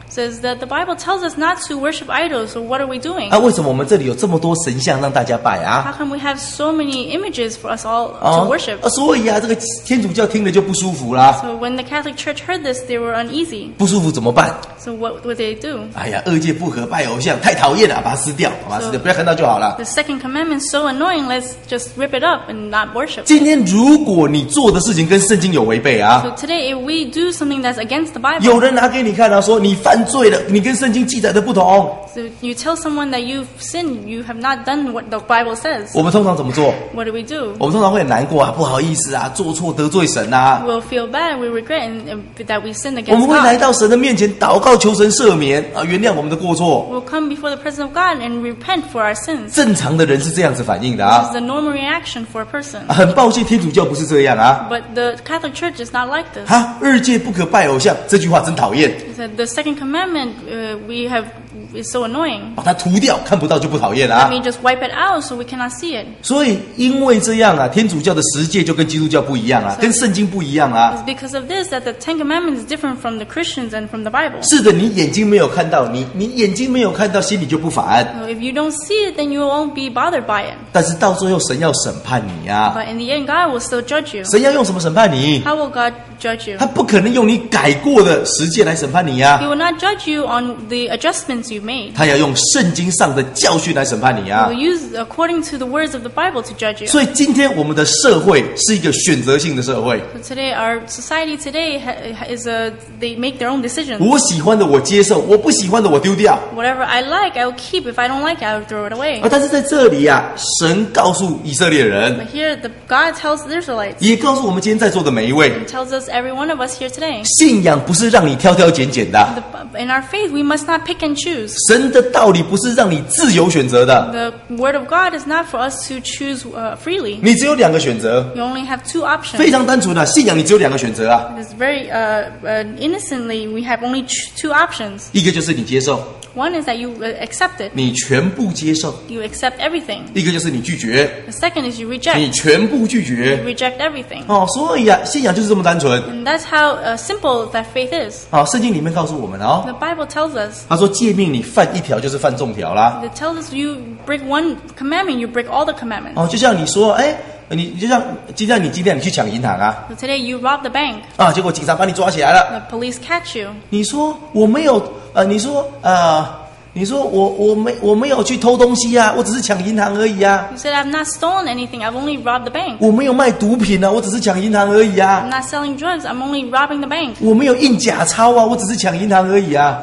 says that the Bible tells us not to worship idols. So what are we doing? 啊，为什么我们这里有这么多神像让大家拜 How 啊？ come we have so many images for us all 哦 to worship? 啊，所以啊，这个天主教听了就不舒服啦。 So when the Catholic Church heard this, they were uneasy. 不舒服怎么办？ So what would they do? 哎呀，二界不可拜偶像，太讨厌了，把它撕掉，把它撕掉，不要看到就好了。 The second commandment is so annoying. Let's just rip it up and not worship. 今天如果你做的事情跟圣经有违背啊， So today, if we do something that's against the 有 Bible, 人拿给你看啊，说你犯罪了，你跟圣经记载的不同。 so you tell someone that you've sinned, you have not done what the Bible says. 我们通常怎么做？ What do we do? 我们通常会很难过啊，不好意思啊，做错得罪神啊。 We'll feel bad. We regret and, and that we sinned 我们 against 会来 God. 到神的面前祷告，求神赦免啊，原谅我们的过错。 We'll come before the presence of God and repent for our sins. 正常的人是这样子反应的 This 啊 is。the normal reaction for a person. 啊很抱歉，天主教不是这样啊。 But the Catholic Church is not like this. 哈，二界不可拜偶像，这句话真讨厌。 He said the second commandment uh, we have is so annoying. 把它涂掉，看不到就不讨厌 Let 啊。 me just wipe it out so we cannot see it. 所以因为这样啊，天主教的十诫就跟基督教不一样啊，跟圣经不一样啊。 It's because of this that the Ten Commandments is different from the Christians and from the Bible. 是的，你眼睛没有看到，你你眼睛没有看到，心里就不烦。 So if you don't see it, then you won't be bothered by it. 但是到最后，神要审判你啊！ But in the end, God will still judge you. 神要用什么审判你？ How will God judge you? 他不可能用你改过的十诫来审判你 He 啊！ will not judge you on the adjustments you've made. 他要用圣经上的教训来审判你 He 啊 will！use according to the words of the Bible to judge you. 所以今天我们的社会是一个选择性的社会， So today, our society today ha- is a they make their own decisions. 我喜欢的我接受，我不喜欢的我丢掉 Whatever I like, I will keep. If I don't like it, I will throw it away. 啊！但是在这里啊，神告诉以色列人， But here, the God tells the Israelites, 也告诉我们今天在座的每一位， and tells us every one of us here today. 信仰不是让你挑挑拣拣的， The, in our faith, we must not pick and choose. 神的道理不是让你自由选择的， The Word of God is not for us to choose uh, freely. 你只有两个选择， You only have two options. 非常单纯的、信仰你只有两个选择啊， It's very uh, uh, innocently, we have only ch- two options. 一个就是你接受， One is that you uh, accept it. 你全部接受； You accept everything. 一个就是你拒绝， The second is you reject. 你全部拒 You 绝。 reject everything. 哦，所以啊，信仰就是这么单纯。 And that's how uh, simple that faith is. 好，圣经里面告诉我们哦， The Bible tells us. 他说诫命你犯一条就是犯众条啦。 It tells us you break one commandment, you break all the commandments. 哦，就像你说，哎，你就像就像你今天你去抢银行啊， So today you rob the bank. 啊，结果警察把你抓起来了。 The police catch you. 你说我没有，呃，你说呃，你说我我没我没有去偷东西啊，我只是抢银行而已啊。 You said, I've not stolen anything. I've only robbed the bank. 我没有卖毒品啊，我只是抢银行而已 I'm 啊。 not selling drugs. I'm only robbing the bank. 我没有印假钞啊，我只是抢银行而已啊。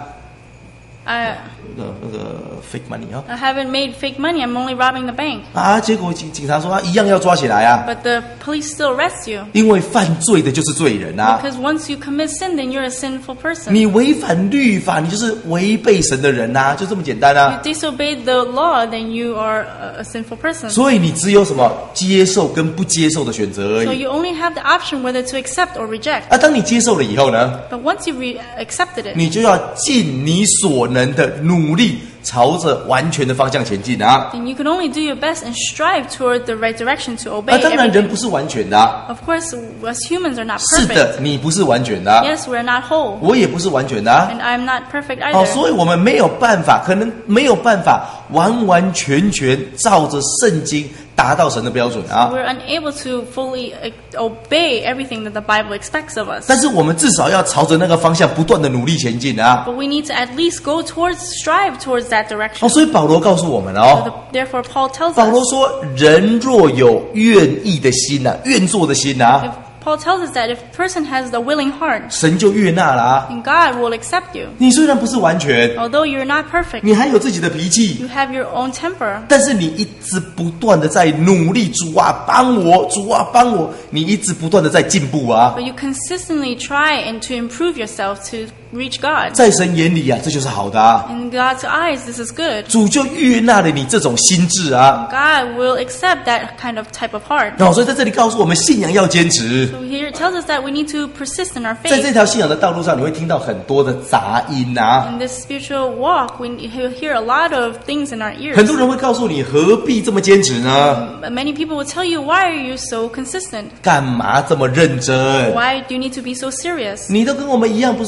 I, 那个那个 fake money 啊 I haven't made fake money. I'm only robbing the bank. 啊，结果警警察说啊，一样要抓起来啊， But the police still arrest you. 因为犯罪的就是罪人啊。 Because once you commit sin, then you're a sinful person. 你违反律法，你就是违背神的人呐、啊，就这么简单啊。 You disobeyed the law, then you are a, a sinful person. 所以你只有什么接受跟不接受的选择而 So 已 you only have the option whether to accept or reject. 啊。当你接受了以后呢， But once you re- accepted it, 你就要尽你所能的努力，朝着完全的方向前进啊。 then you can only do your best and strive toward the right direction to obey 啊，当然人 everything. 不是完全的、啊， Of course, us humans are not 是 perfect. 的，你不是完全的、啊， Yes, we're not whole. 我也不是完全的、啊。 And I'm not perfect 哦， either. 所以我们没有办法，可能没有办法完完全全照着圣经达到神的标准啊。 We're unable to fully uh, obey everything that the Bible expects of us. 但是我们至少要朝着那个方向不断的努力前进啊。 But we need to at least go towards, strive towards that 哦， direction. 所以保罗告诉我们 So 哦， the, therefore, Paul tells 保罗 us, 说，人若有愿意的心呐、啊，愿做的心呐、啊， if Paul tells us that if a person has the willing heart, 神就悦纳了啊。 then God will accept you. 你虽然不是完全， Although you're not perfect, 你还有自己的脾气， you have your own temper. 但是你一直不断的在努力，主啊帮我，主啊帮我，你一直不断的在进步啊。 But you consistently try and to improve yourself to reach God. 在神眼里啊，这就是好的啊。 In God's eyes, this is good. 主就悦纳了你这种心智啊。 God will accept that kind of type of heart. 哦，所以在这里告诉我们，信仰要坚持。 So here it tells us that we need to persist in our 在这 faith. 条信仰的道路上，你会听到很多的杂音啊。 In this spiritual walk, we hear hear a lot of things in our 很 ears. 多人会告诉你，何必这么坚持呢？ Many people will tell you, why are you so consistent? 干嘛这么认真？ Why do you need to be so serious? 你都跟我们一样，不是很好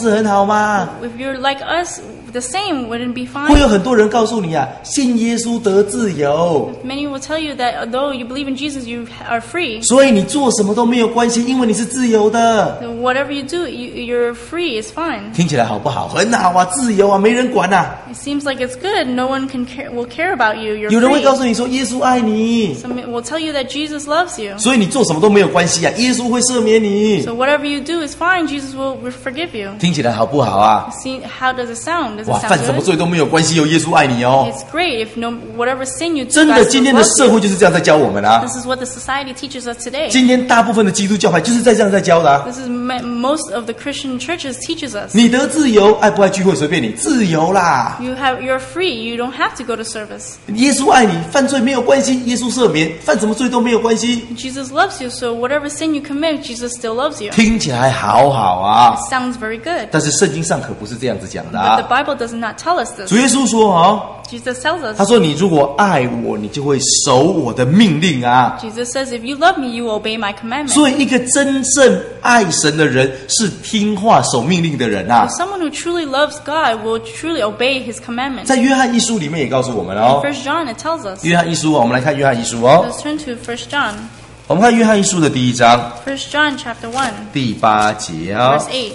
吗？ If you're like us, the same wouldn't be 会 fine. 有很多人告诉你啊，信耶稣得自由， Many will tell you that although you believe in Jesus, you are free. 所以你做什么都没有关系，因为你是自由的。 So whatever you do, you, you're free. It's fine. 听起来好不好？很好啊，自由啊，没人管啊。 It seems like it's good. No one can care, will care about you. You're 有人会告 free. 诉你说，耶稣爱你， Some will tell you that Jesus loves you. 所以你做什么都没有关系啊，耶稣会赦免你。 So whatever you do is fine. Jesus will forgive you. 听起来好不好啊？ See, how does it sound? Does 哇， it 犯 sound 什么 good? 罪都没有关系，有耶稣爱你哦。 It's great if no whatever sin you do, 真的， God 今 still 天的 loves 社 you. 会就是这样在教我们啊。 This is what the society teaches us today. 今天大部分的基督教派就是在这样在教的啊。 This is me- most of the Christian churches teaches us. 你得自由，爱不爱聚会随便你，自由啦。 You have you're free. You don't have to go to service. 耶稣爱你，犯罪没有关系，耶稣赦免，犯什么罪都没有关系。 Jesus loves you, so whatever sin you commit, Jesus still loves you. 听起来好好啊， Sounds very good. 但是圣经上可不是这样子讲的 But the 啊。 Bible does not tell us 主 this. 耶稣说哦， Jesus tells 他 us. 说你如果爱我，你就会守我的命令啊。 Jesus says, if you love me, you will obey my commandments. 所以一个真正爱神的人是听话守命令的人啊。 Someone who truly loves God will truly obey His commandments. 在约翰一书里面也告诉我们哦， First John it tells us. 约翰一书啊，我们来看约翰一书哦。 Let's turn to First John. 我们看约翰一书的第一章 First John chapter one, 第八节啊、 verse eight.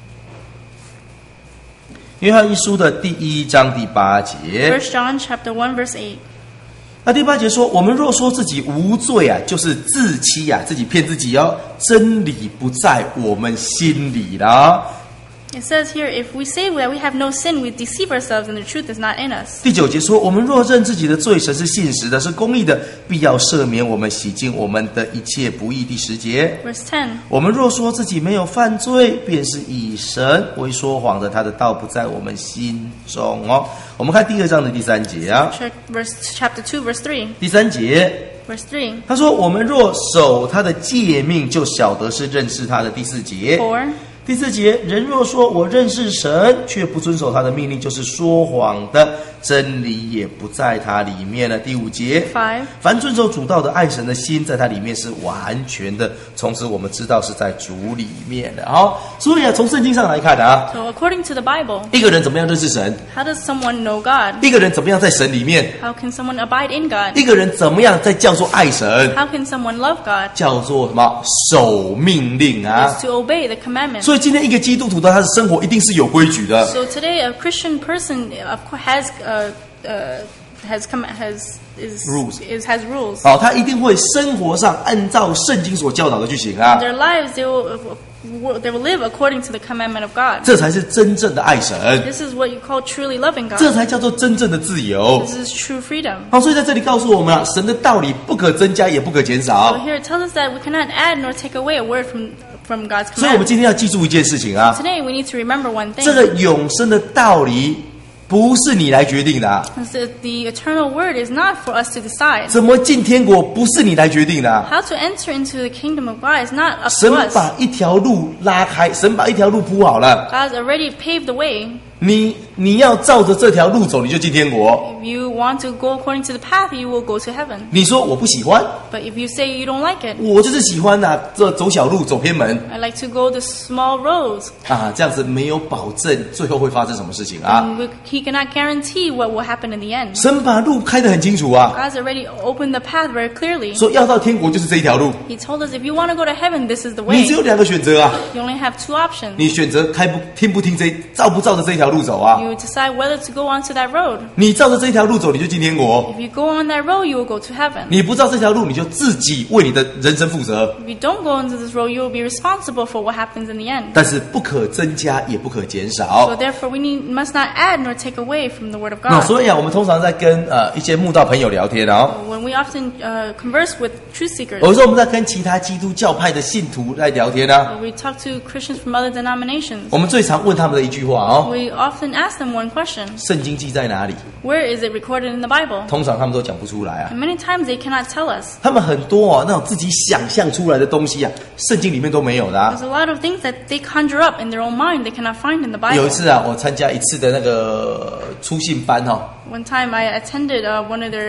约翰一书的第一章第八节， First John chapter one, verse eight. 那第八节说：“我们若说自己无罪啊，就是自欺啊，自己骗自己哦，真理不在我们心里了。” It says here, if we say that we have no sin, we deceive ourselves and the truth is not in us. 第九节说：“我们若认自己的罪，神是信实的，是公义的，必要赦免我们，洗净我们的一切不义。”第十节。 Verse ten. 我们若说自己没有犯罪，便是以神为说谎的，他的道不在我们心中哦。我们看第二章的第三节啊， Check verse chapter two, verse three. 第三节 Verse three. 他说：“我们若守他的诫命，就晓得是认识他的。”第四节。 Four. 第四节，人若说我认识神，却不遵守他的命令，就是说谎的，真理也不在他里面了。第五节， Five. 凡遵守主道的，爱神的心在他里面是完全的。从此我们知道是在主里面的。好，所以啊，从圣经上来看啊， So according to the Bible, 一个人怎么样认识神？ how does someone know God? 一个人怎么样在神里面？ How can someone abide in God? 一个人怎么样在叫做爱神？ How can someone love God? 叫做什么？守命令啊 Is！to obey the commandments. 所以今天一个基督徒的他的生活一定是有规矩的。 So today, a Christian person of course, has uh, uh, has come has is Rules. is has rules. 好，他一定会生活上按照圣经所教导的去行啊， Their lives they will they will live according to the commandment of God. 这才是真正的爱神， This is what you call truly loving 这 God. 才叫做真正的自由。 This is true freedom. 好，所以在这里告诉我们啊，神的道理不可增加，也不可减 So 少。 here it tells us that we cannot add nor take away a word from from God's 所以我们 commandment. 今天要记住一件事情啊， Today we need to remember one 这个 thing. 永生的道理不是你来决定的啊， Is that the eternal word is not for us to decide. 怎么进天国不是你来决定的啊。 How to enter into the kingdom of God is not up 神 to us. 把一条路拉开，神把一条路铺好了， God's already paved the way. 你你要照着这条路走，你就进天国。 If you want to go according to the path, you will go to heaven. 你说我不喜欢， But if you say you don't like it, 我就是喜欢呐、啊，这走小路走偏门 I like to go the small roads. 啊，这样子没有保证最后会发生什么事情啊。 And we, he cannot guarantee what will happen in the end. 神把路开得很清楚啊， God's already opened the path very clearly. 说要到天国就是这一条路， He told us if you want to go to heaven, this is the 你 way. 只有两个选择啊， You only have two options. 你选择开不听不听这照不照着这条路走啊。 You decide whether to go onto that road. 你照着这条路走，你就进天国； If you go on that road, you will go to heaven. 你不照这条路，你就自己为你的人生负责。 If you don't go into this road, you will be responsible for what happens in the end. 但是不可增加，也不可减 So 少。 therefore, we need, must not add nor take away from the word of 那 God. 所以啊，我们通常在跟呃一些慕道朋友聊天啊， When we often uh, converse with truth seekers, 有时候我们在跟其他基督教派的信徒在聊天啊， we talk to Christians from other denominations. 我们最常问他们的一句话哦， We often ask them one question: 圣经记在哪里？ Where is it recorded in the Bible? 通常他们都讲不出来啊。 And many times they cannot tell us. 他们很多哦，那种自己想象出来的东西啊，圣经里面都没有的啊。 There's a lot of things that they conjure up in their own mind they cannot find in the 有 Bible. 一次啊，我参加一次的那个初信班哈、哦， One time I attended uh, one of their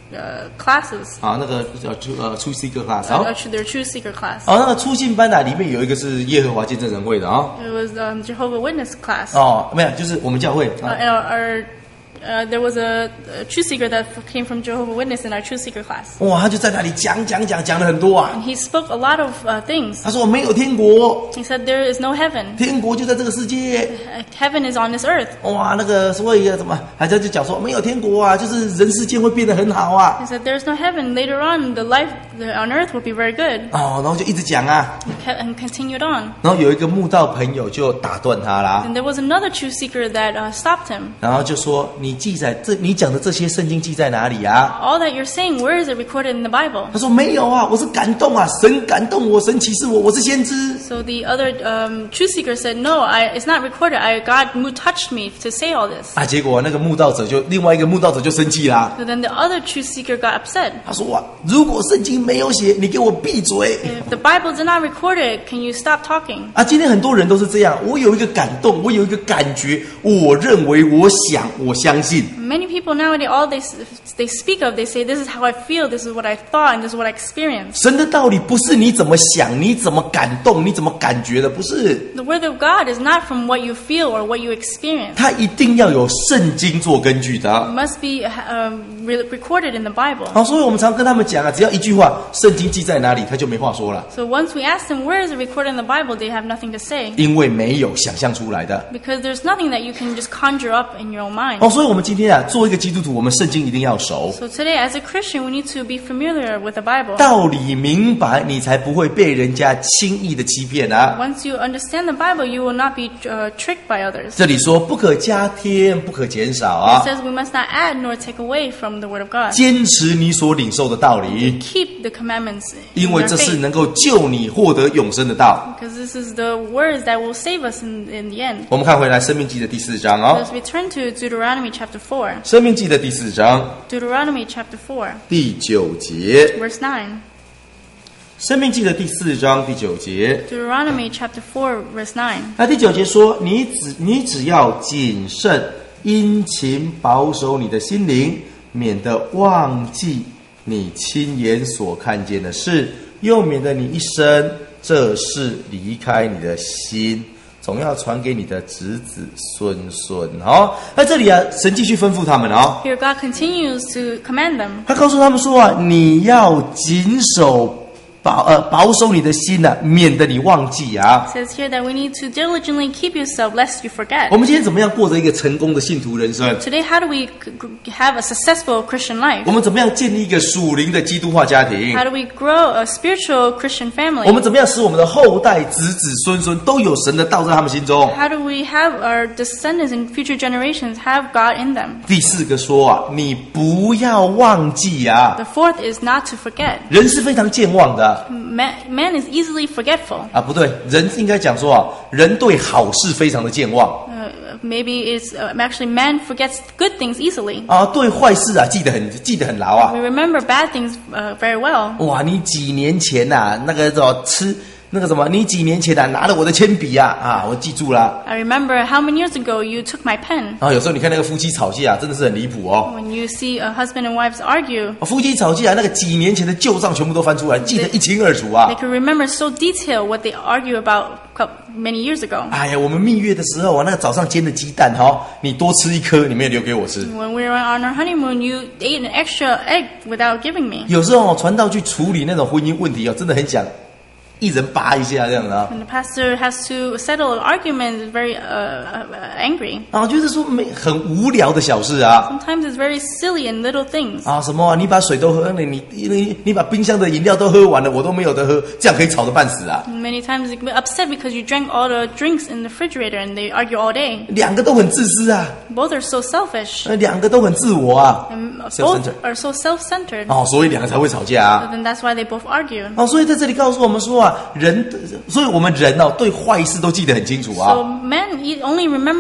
uh, classes. 啊，那个叫呃初 seeker class。 Uh, 好， actually, their true seeker class. 哦，那个初信班啊，里面有一个是耶和华见证人会的啊。 It was um, Jehovah Witness class. 哦，没有，就是我们教会 Uh, 啊。 and our, our, uh, there was a, a true seeker that came from Jehovah Witness in our true seeker class. 哇，他就在那里讲讲讲讲了很多啊。 And he spoke a lot of uh, things. 他说没有天国， He said there is no heaven. 天国就在这个世界。 Uh, Heaven is on this earth. 哇，那个所以怎么，还在就讲说没有天国啊，就是人世间会变得很好啊。 He said there's no heaven. Later on, the life on earth will be very good. 哦，然后就一直讲啊。 He kept, and continued on. 然后有一个慕道朋友就打断他啦， And there was another true seeker that uh, stopped him. 然后就说：“你记载这，你讲的这些圣经记在哪里啊 All that you're saying, where is it recorded in the Bible?？” 他说：“没有啊，我是感动啊，神感动我，神启示我，我是先知。 So the other um, true seeker said, no, I, it's not recorded. I, God mo- touched me to say all this. ” 啊，结果那个慕道者就另外一个慕道者就生气啦， So then the other true seeker got upset. 他说：“哇，如果圣经没有写，你给我闭嘴 If the Bible did not record it, can you stop talking? 啊！”今天很多人都是这样，我有一个感动，我有一个感觉，我认为，我想，我相信。 Many people nowadays, all they, s- they speak of, they say, this is how I feel, this is what I thought, and this is what I experienced. 神的道理不是你怎么想，你怎么感动，你怎么感觉的，不是。 The word of God is not from what you feel or what you experience. 它一定要有圣经做根据的。 It must be um, re- recorded in the Bible. 好，所以我们常跟他们讲啊，只要一句话，圣经记在哪里，他就没话说了， So once we ask them, where is it recorded in the Bible, they have nothing to say. 因为没有想象出来的。 Because there's nothing that you can just conjure up in your own mind. 哦，所以我们今天啊，作为一个基督徒，我们圣经一定要熟， So today, as a Christian, we need to be familiar with the Bible. 道理明白，你才不会被人家轻易的欺骗啊。 Once you understand the Bible, you will not be uh, tricked by others. 这里说不可加添，不可减少 It 啊， says we must not add nor take away from the Word of God. 坚持你所领受的道理， Keep the commandments 因 in 为 our 这是 faith. 能够救你获得永生的道。 Because this is the words that will save us in, in the end. 我们看回来《生命记》的第四章 So 哦， let's return to Deuteronomy chapter four. 《生命记》的第四章 Deuteronomy chapter four, 第九节， verse nine. 《生命记》的第四章第九节。 Deuteronomy chapter four, verse nine. 那第九节说：“你只你只要谨慎殷勤保守你的心灵，免得忘记你亲眼所看见的事，又免得你一生这事离开你的心，总要传给你的子子孙孙。”好，那这里啊，神继续吩咐他们哦， Here God continues to command them. 他告诉他们说啊，你要谨守保呃保守你的心呐、啊，免得你忘记啊。 It says here that we need to diligently keep yourself lest you forget. 我们今天怎么样过着一个成功的信徒人生？ Today, how do we c- have a successful Christian life? 我们怎么样建立一个属灵的基督化家庭 How？ do we grow a spiritual Christian 我 family? 们怎么样使我们的后代子子孙孙都有神的道在他们心中？ How do we have our descendants and future generations have God in them? 第四个说啊，你不要忘记啊， The fourth is not to forget. 人是非常健忘的 Man, man is easily forgetful. 啊，不对，人应该讲说啊，人对好事非常的健忘 Uh, maybe it's uh, actually man forgets good things easily. 啊，对坏事啊记得很记得很牢啊。 We remember bad things uh, very well. 哇，你几年前呐、啊，那个什么吃那个什么，你几年前啊拿了我的铅笔啊啊，我记住了。 I remember how many years ago you took my pen. 啊，有时候你看那个夫妻吵架，真的是很离谱哦。 When you see a husband and wives argue, 夫妻吵架，那个几年前的旧账全部都翻出来，记得一清二楚 they 啊。 can remember so detailed what they argue about cou- many years ago. 哎呀，我们蜜月的时候啊，那个早上煎的鸡蛋哈、哦，你多吃一颗，你没有留给我吃。 When we were on our honeymoon, you ate an extra egg without giving me. 有时候哦，传道去处理那种婚姻问题哦，真的很想一人扒一下这样的啊。 And the pastor has to settle an argument, is very uh, uh, angry. 啊，就是说没很无聊的小事啊。 Sometimes it's very silly and little things. 啊，什么、啊？你把水都喝了，你你你把冰箱的饮料都喝完了，我都没有得喝，这样可以吵得半死啊！ And many times they get upset because you drank all the drinks in the refrigerator and they argue all day. 两个都很自私啊， Both are so selfish. 呃，两个都很自我啊， And both Self-centered. are so self-centered. 哦，所以两个才会吵架 So 啊。 then that's why they both argue. 哦，所以在这里告诉我们说啊，人，所以我们人哦，对坏事都记得很清楚 So 啊。 man he only remembers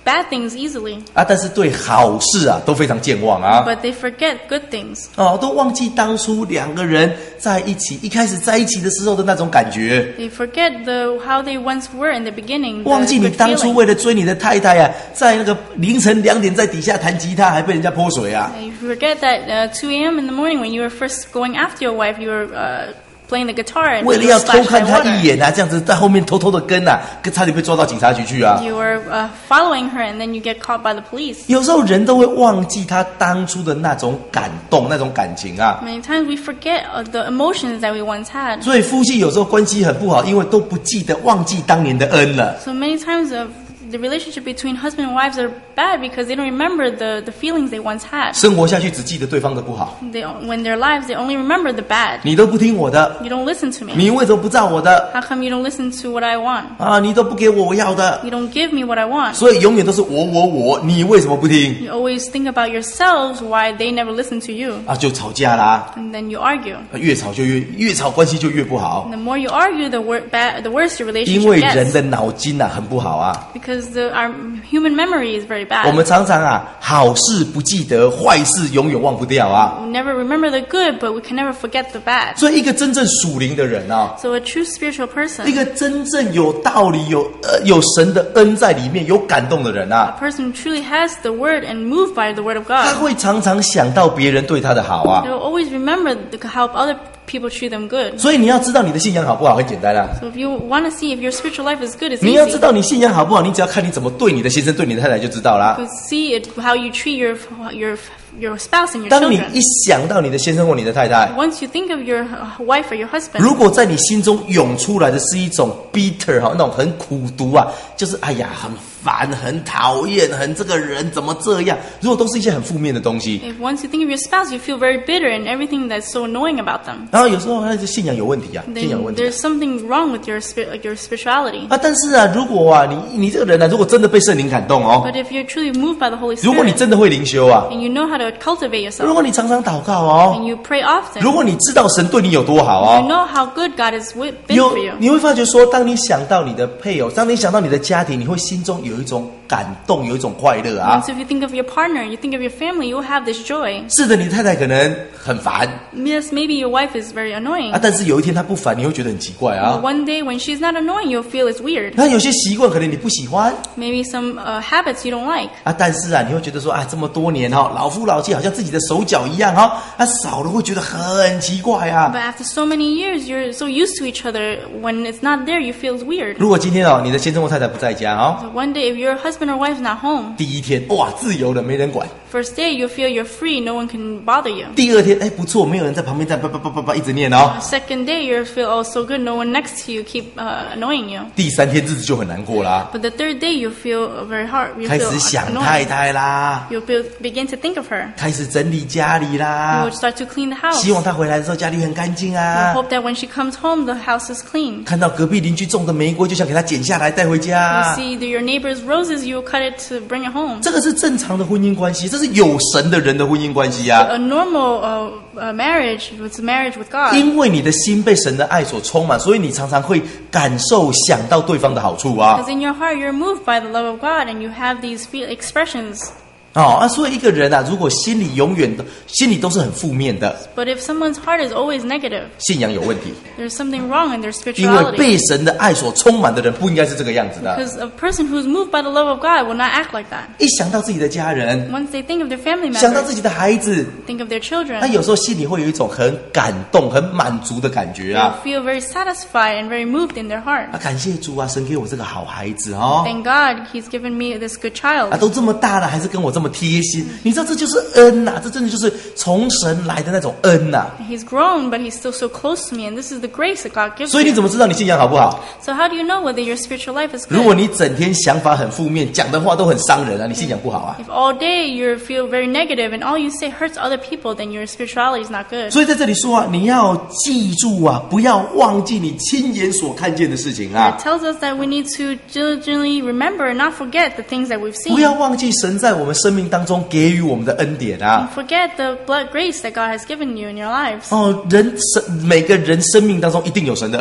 bad things easily, 啊，但是对好事啊都非常健忘啊。 but they forget good things. 哦，都忘记当初两个人在一起，一开始在一起的时候的那种感觉， They forget the how they once were in the beginning. 忘 The 记你 good 当初 feeling. 为了追你的太太啊，在那个凌晨两点在底下弹吉他，还被人家泼水啊。 You forget that uh, two a.m. in the morning when you were first going after your wife, you were uh, playing the guitar and 为 you 了 were 要偷 splashed 看 by 她一 water. 眼啊，这样子在后面偷偷的跟啊，跟差点被抓到警察局去啊。 You were uh, following her and then you get caught by the police. 有时候人都会忘记他当初的那种感动、那种感情啊。 Many times we forget uh, the emotions that we once had. 所以夫妻有时候关系很不好，因为都不记得、忘记当年的恩了。 So many times uh, the relationship between husband and wives are bad because they don't remember the, the feelings they once had. 生活下去只记得对方的不好， They, when their lives, they only remember the bad. 你都不听我的， You don't listen to me. 你为什么不照我的 How come you don't listen to what I want? 啊？你都不给我我要的， You don't give me what I want. 所以永远都是我我我，你为什么不听 You always think about yourselves, why they never listen to you. 啊？就吵架啦， And then you argue. 越吵就越越吵，关系就越不好 And，the more you argue, the, wor- bad, the worse your 因为 relationship 人 gets. 的脑筋呐、啊、很不好啊。 Because the, our human memory is very 我们 bad. 常常啊，好事不记得，坏事永远忘不掉啊。 We never remember the good, but we can never forget the bad. 所以一个真正属灵的人啊， So a true spiritual 一 person, 个真正有道理、有呃有神的恩在里面、有感动的人啊 a，person who truly has the word and moved by the word of 他 God, 会常常想到别人对他的好啊 they。will always remember the, how other people treat them good. 所以你要知道你的信仰好不好，很简单啊。 So if you want to see if your spiritual life is good, it's 你要知 easy. 道你信仰好不好，你只要看你怎么对你的先生、对你的太太就知道啦。 To see it, how you treat your your your spouse and your 当你 children. 一想到你的先生或你的太太， Once you think of your uh, wife or your husband, 如果在你心中涌出来的是一种 bitter 哈，那种很苦毒啊，就是哎呀很烦、很讨厌、很这个人怎么这样？如果都是一些很负面的东西， if once you think of your spouse, you feel very bitter and everything that's so annoying about them, 然后有时候那是信仰有问题啊，信仰有 then 问题啊。 there's something wrong with your spirit, like your spirituality. 啊，但是啊，如果啊，你你这个人啊，如果真的被圣灵感动哦， But if you're truly moved by the Holy 如果你 Spirit 真的会灵修啊， and you know how to cultivate 如 yourself 果你常常祷告哦， and you pray often, 如果你知道神对你有多好 you 哦， know how good God has wi- been 有 for you. 你会发觉说，当你想到你的配偶，当你想到你的家庭，你会心中有一种感动，有一种快乐啊。 Once if you think of your partner, you think of your family, you'll have this joy. 是的，你太太可能很烦 Yes, maybe your wife is very annoying. 啊，但是有一天她不烦，你会觉得很奇怪 But 啊。 one day when she's not annoying, you'll feel it's weird. 那有些习惯可能你不喜欢 Maybe some uh, habits you don't like. 啊，但是啊，你会觉得说啊，这么多年哈、哦，老夫老妻好像自己的手脚一样哈、哦，啊少了会觉得很奇怪啊。 But after so many years, you're so used to each other. When it's not there, you feel it's weird. 如果今天哦，你的先生或太太不在家哦， So one day, if your husband or wife is not home, 第一天哇，自由了，没人管。 first day you feel you're free, no one can bother you. 第二天，哎，不错，没有人在旁边在叭叭叭叭叭一直念哦。 Second day you feel oh so good, no one next to you keep uh, annoying you. 第三天日子就很难过啦， But the third day you feel very hard. You 开 feel 始想太 annoying. 太啦， You feel, begin to think of her. 开始整理家里 You 啦 will，start to clean the house. 希望她回来的时候家里很干净 You 啊。 hope that when she comes home, the house is clean. 看到隔壁邻居种的玫瑰，就想给她剪下来带回 You 家。 see the, your neighbor's roses, you will cut it to bring it home. 这个是正常的婚姻关系，这是有神的人的婚姻关系啊。 A normal uh, uh, marriage, it's a marriage with God. 因为你的心被神的爱所充满，所以你常常会感受、想到对方的好处啊。 Because in your heart, you're moved by the love of God, and you have these feel expressions. 哦啊，所以一个人啊，如果心里永远的心里都是很负面的， But if someone's heart is always negative, 信仰有问题。 there's something wrong in their 因为 spirituality. 被神的爱所充满的人，不应该是这个样子的。 Because a person who's moved by the love of God will not act like that. 一想到自己的家人， Once they think of their family 想到自 members, 己的孩子， think of their 他 children, 有时候心里会有一种很感动、很满足的感觉 they 啊！ feel very satisfied and very moved in their heart. 啊，感谢主啊，神给我这个好孩子哦！ Thank God He's given me this good 啊， child. 都这么大了，还是跟我这么贴心，你知道这就是恩呐、这真的就是从神来的那种恩呐、 He's grown, but He's still so close to me, and this is the grace that God gives 所以你 you. 怎么知道你信仰好不好？ So how do you know whether your spiritual life is 如果 good? 你整天想法很负面，讲的话都很伤人啊，你信仰不好啊！ If all day you feel very negative and all you say hurts other people, then your spirituality is not good. 所以在这里说啊，你要记住啊，不要忘记你亲眼所看见的事情啊 It，tells us that we need to diligently remember and not forget the things that we've 不要 seen. 忘记神在我们生命当中给予我们的恩典啊。 Forget the blood grace that God has given you in your lives. 哦，人生每个人生命当中一定有神的恩，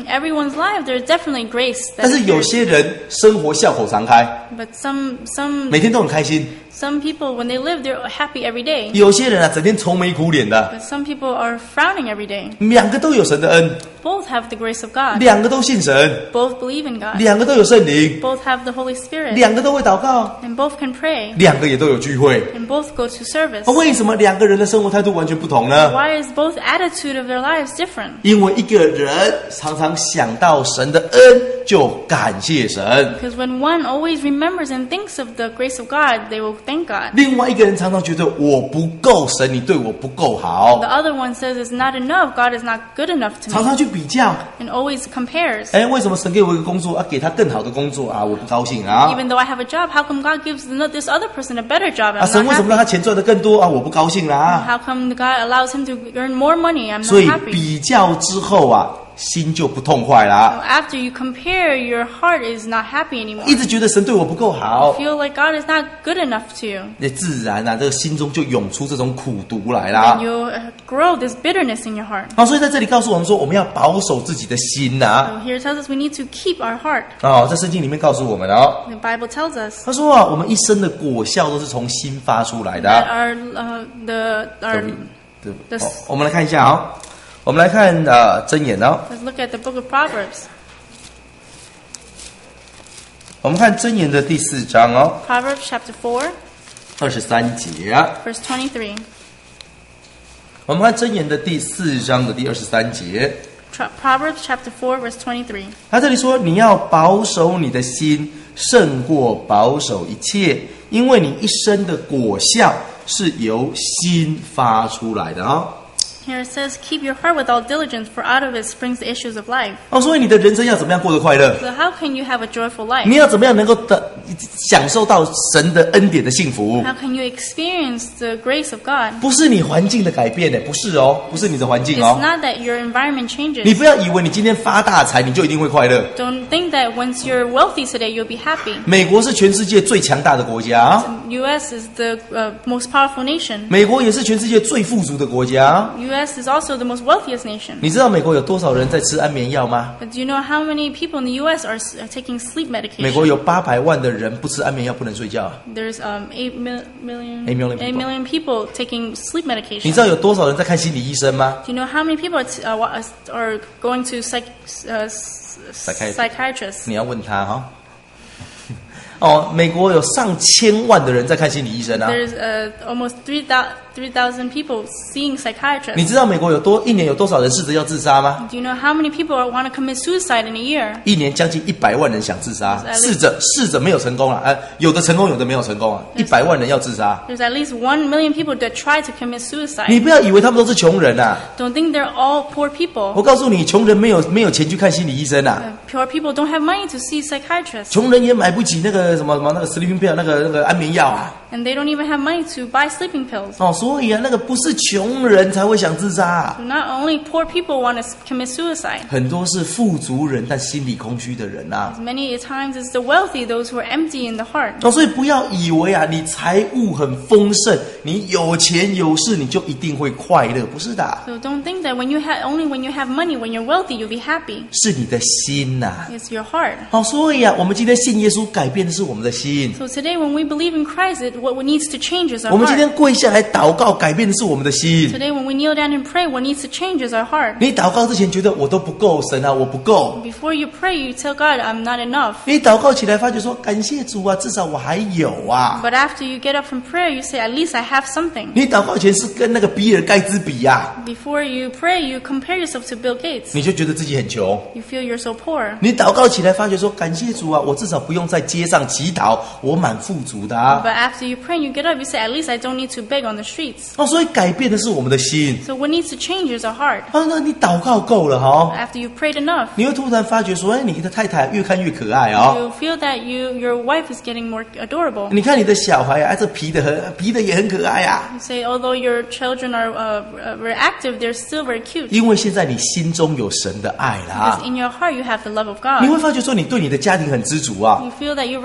In everyone's life, there's definitely grace. 但 That 是有 appears. 些人生活笑口常开， But some, some, 每天都很开心； some people, when they live, they're happy every day. 有些人啊，整天愁眉苦脸的。 But some people are frowning every day. 两个都有神的恩， Both have the grace of God. 两个都信神， Both believe in God. 两个都有圣灵， Both have the Holy Spirit. 两个都会祷告， And both can pray. 两个也都有聚会。 And both go to service. 那为什么两个人的生活态度完全不同呢？ Why is both attitude of their lives different? 因为一个人常常想到神的恩，就感谢神； Because when one always remembers and thinks of the grace of God, they will thank God. 另外一个人常常觉得我不够，神你对我不够好 The，other one says it's not enough, God is not good enough to 常 me. 常去比较。 And always compares. 哎，为什么神给我一个工作啊，给他更好的工作啊，我不高兴啊？ Even though I have a job, how come God gives the- this other person a better job? 啊， I'm 神 not 为什么让 happy. 他钱赚得更多啊？我不高兴啦。 How come God allows him to earn more money? I'm 所 not 以 happy. 比较之后啊，心就不痛快啦， So after you compare, your heart is not happy anymore. 一直觉得神对我不够好， Feel like God is not good enough to you. 那自然啊，这个心中就涌出这种苦毒来啦 And。you uh, grow this bitterness in your heart. 好，所以在这里告诉我们说，我们要保守自己的心呐、 So here it tells us we need to keep our heart. 哦，在圣经里面告诉我们哦， The Bible tells us 他说啊，我们一生的果效都是从心发出来的 that 啊。 our uh, the our 对， the 哦我们来看一下啊、我们来看呃箴言哦， let's look at the book of Proverbs. 我们看箴言的第四章哦， Proverbs chapter four, 二十三节啊。 verse twenty-three. 我们看箴言的第四章的第二十三节， Tro- Proverbs chapter four, verse twenty-three. 他这里说你要保守你的心，胜过保守一切，因为你一生的果效是由心发出来的啊、 Here it says, "Keep your heart with all diligence, for out of it springs the issues of life." 哦，所以你的人生要怎么样过得快乐？ So how can you have a joyful life? 你要怎么样能够得享受到神的恩典的幸福？ How can you experience the grace of God? 不是你环境的改变呢，不是哦，不是你的环境 It's 哦。 not that your environment 你 changes. 不要以为你今天发大财，你就一定会快乐。 Don't think that once you're wealthy today, you'll be happy. 美国是全世界最强大的国家啊， U S is the uh, most powerful nation. 美国也是全世界最富足的国家啊。 U S is also the most wealthiest nation. 你知道美国有多少人在吃安眠药吗？ But do you know how many people in the U S are, s- are taking sleep 美国 medication? 有八百万的人不吃安眠药不能睡觉啊。 There's um, eight mil- million, Eight million eight people. million people taking sleep 你 medication. 知道有多少人在看心理医生吗？ Do you know how many people are, t- uh, wa- are going to psych, uh, s- Psychiatrist. psychiatrists? 你要问他哈。哦，美国有上千万的人在看心理医生啊。 There's uh, almost three thousand people seeing 你 psychiatrists. 知道美国有多一年有多少人试着要自杀吗？ Do you know how many people want to commit suicide in a year? 一年将近一百万人想自杀， At least- 试着试着没有成功啊，呃，有的成功，有的没有成功啊，一百万人要自杀。 There's at least one million people that try to commit 你 suicide. 不要以为他们都是穷人啊！ Don't think they're all poor people. 我告诉你，穷人没有没有钱去看心理医生啊， Uh, poor people don't have money to see psychiatrists. 穷人也买不起那个什么什么那个 sleeping pill 那个那个安眠药啊。 And they don't even have money to buy sleeping pills. 哦，所以啊，那个不是穷人才会想自杀啊、 So not only poor people want to s- commit suicide. 很多是富足人但心里空虚的人啊。 As many times it's the wealthy, those who are empty in the heart. 哦，所以不要以为啊，你财物很丰盛，你有钱有势，你就一定会快乐，不是的， So don't think that when you have only when you have money, when you're wealthy, you'll be happy. 是你的心呐、 It's your heart. 哦，所以啊，我们今天信耶稣，改变的是我们的心。 So today, when we believe in Christ, it, what needs to change is our 我们今天 heart. 跪下来祷告，改变的是我们的心。 Today, when we kneel down and pray, what needs to change is our heart. 你祷告之前觉得我都不够，神啊，我不够。 Before you pray, you tell God, I'm not enough. 你祷告起来，发觉说感谢主啊，至少我还有啊。 But after you get up from prayer, you say, at least I have something. 你祷告前是跟那个比尔盖茨比呀、 Before you pray, you compare yourself to Bill Gates. 你就觉得自己很穷。 You feel you're so poor. 你祷告起来，发觉说感谢主啊，我至少不用在街上乞讨，我蛮富足的啊。 But after you pray and you get up, you say, at least I don't need to beg on the streets. 哦，所以改变的是我们的心。 So what needs to change is our heart. 啊，那你祷告够了哈、哦， After you prayed enough, 你会突然发觉说，哎，你的太太越看越可爱哦。 you feel that you your wife is getting more adorable. 你看你的小孩啊，这皮的很，皮的也很可爱啊。 You say, although your children are uh, uh, very active, they're still very cute. 因为现在你心中有神的爱啦 Because，in your heart, you have the love of 你 God. 会发觉说，你对你的家庭很知足啊。 You feel that you're very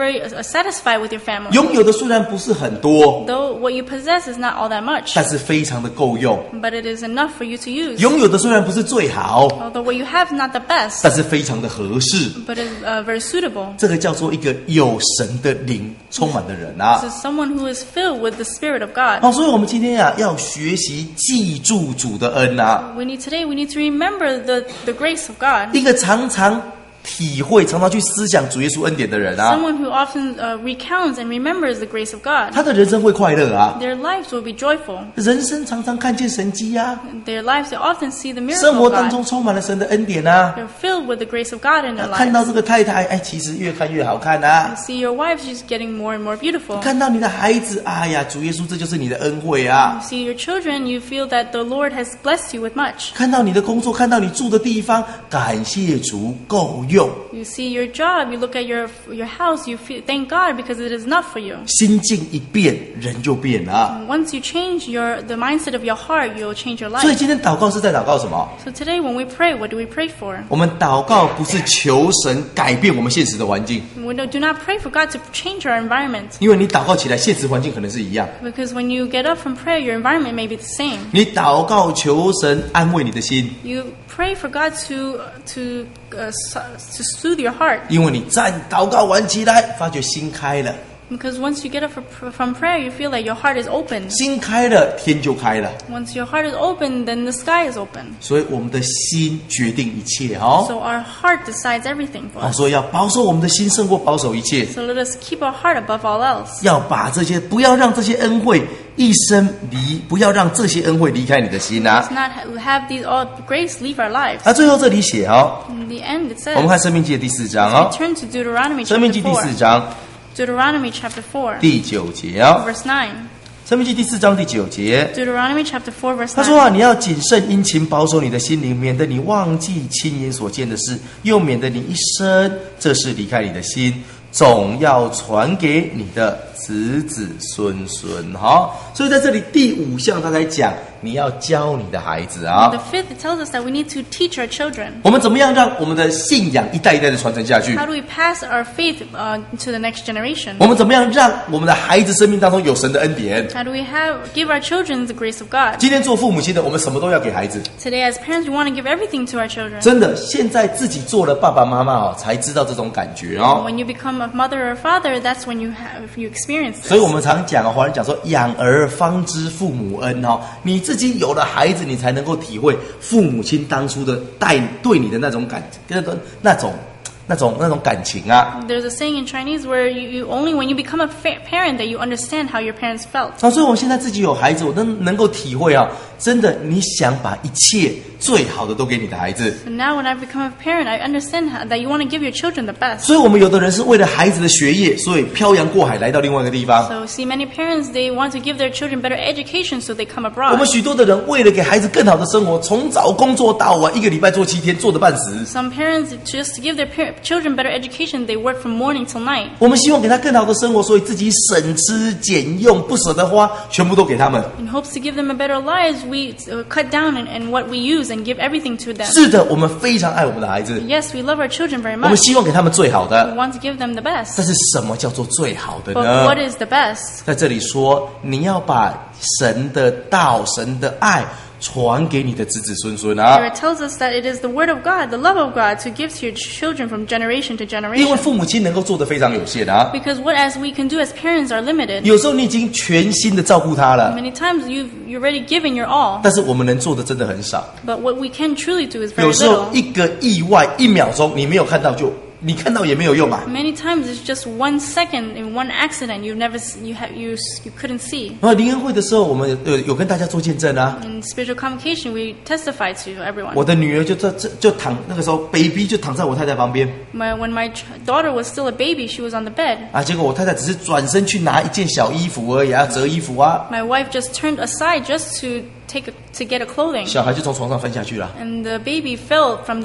very uh, satisfied with your family. 拥有的虽然不是很多， Though what you possess is not all that much, 但是非常的够用。 but it is enough for you to use. 拥有的虽然不是最好， Although what you have is not the best, 但是非常的合适。 but is uh, very suitable. 这个叫做一个有神的灵充满的人啊。 This is someone who is filled with the Spirit of God. 好，所以我们今天啊，要学习记住主的恩啊。 We need today. We need to remember the the grace of God. 一个常常体会、常常去思想主耶稣恩典的人啊， Someone who often uh, recounts and remembers the grace of God. 他的人生会快乐啊。 Their lives will be joyful. 人生常常看见神迹啊， Their lives they often see the 生 miracle 活 of 当 God. 中充满了神的恩典啊。 They're filled with the grace of God in their 看到 lives. 这个太太，哎，其实越看越好看啊 You。see your wife, she's getting more and more beautiful. 看到你的孩子，哎呀，主耶稣，这就是你的恩惠啊。 You see your children, you feel that the Lord has blessed you with much. 看到你的工作，看到你住的地方，感谢主够用。 You see your job, you look at your your house, you feel, thank God because it is enough for you. 心境一变，人就变了啊。 And once you change your the mindset of your heart, you'll change your 所以 life. 今天祷告是在祷告什么？ So today when we pray, what do we pray for? 我们祷告不是求神改变我们现实的环境， We do do not pray for God to change our environment. 因为你祷告起来，现实环境可能是一样。 Because when you get up from prayer, your environment may be the same. 你祷告求神安慰你的心， You pray for God to to uh, so- to soothe your heart. 因为你站祷告完起来，发觉心开了， Because once you get up for, from prayer, you feel like your heart is open. 心开了，天就开了。 Once your heart is open, then the sky is open. 所以我们的心决定一切哦。 So our heart decides everything for 哦， us. 所以要保守我们的心，胜过保守一切。 So let us keep our heart above all else. 要把这些，不要让这些恩惠一生离，不要让这些恩惠离开你的心 Let's 啊。 not ha- have these all grace leave our lives. 那最后这里写哦， In the end, it 我们 says, 看《生命记》的第四章 we 哦， turn to Deuteronomy 《生命 chapter 记》第四 four. 章 Deuteronomy chapter four, 第九节哦， verse nine. 《生命记》第四章第九节。 Deuteronomy chapter four, verse 他说 nine. 啊，你要谨慎殷勤，保守你的心灵，免得你忘记亲眼所见的事，又免得你一生这事离开你的心，总要传给你的子子孙孙。好，所以在这里第五项，他才讲你要教你的孩子啊 The，fifth, it tells us that we need to teach our children. 我们怎么样让我们的信仰一代一代的传承下去？ How do we pass our faith uh, to the next generation? 我们怎么样让我们的孩子生命当中有神的恩典？ How do we have give our children the grace of God? 今天做父母亲的，我们什么都要给孩子。 Today, as parents, we want to give everything to our children. 真的，现在自己做了爸爸妈妈哦，才知道这种感觉哦。 When you become a mother or a father, that's when you have you experience 所以 this. 我们常讲哦，华人讲说养儿方知父母恩哦，你自己有了孩子，你才能够体会父母亲当初的带对你的那种感，那种那种那种那种感情啊。 There's a saying in Chinese where you, you only when you become a fa- parent that you understand how your parents felt. 啊，所以我们现在自己有孩子，我能能够体会啊，真的，你想把一切最好的都给你的孩子。 And now, when I've become a parent, I understand how, that you want to give your children the best. 所以我们有的人是为了孩子的学业，所以漂洋过海来到另外一个地方。 So, see, many parents they want to give their children better education, so they come 我 abroad. 们许多的人为了给孩子更好的生活，从早工作到晚，一个礼拜做七天，做得半死。 Some parents just to give their par- children better education, they work from morning till night. 我们希望给他更好的生活，所以自己省吃俭用，不舍得花，全部都给他们。 In hopes to give them a better lives, we uh, cut down in, in what we use and give everything to them. 是的，我们非常爱我们的孩子， Yes, we love our children very 我们 much. 希望给他们最好 We 的。 want to give them the best. 但是什么叫做最好的 But 呢 what？is the best? 在这里说，你要把神的道、神的爱传给你的子子孙孙 Here 啊！ it tells us that it is the word of God, the love of God, to give to your children from generation to 因为 generation. 父母亲能够做的非常有限啊， Because what as we can do as parents are limited. 有时候你已经全心的照顾他了， Many times you've you're already given your all, 但是我们能做的真的很少。 but what we can truly do is 有 very 时候 little. 一个意外，一秒钟你没有看到就，你看到也没有用啊。 Many times it's just one second in one accident you never s- you have you s- you couldn't see. 然后灵恩会的时候，我们有有跟大家做见证啊。 In spiritual convocation, we testify to everyone. 我的女儿就在这就躺那个时候 ，baby 就躺在我太太旁边 My, when my ch- daughter was still a baby, she was on the bed. 啊，结果我太太只是转身去拿一件小衣服而已啊，折衣服啊， My wife just turned aside just to take a, to get a clothing, 小孩就从床上翻下去了。 and the baby fell from the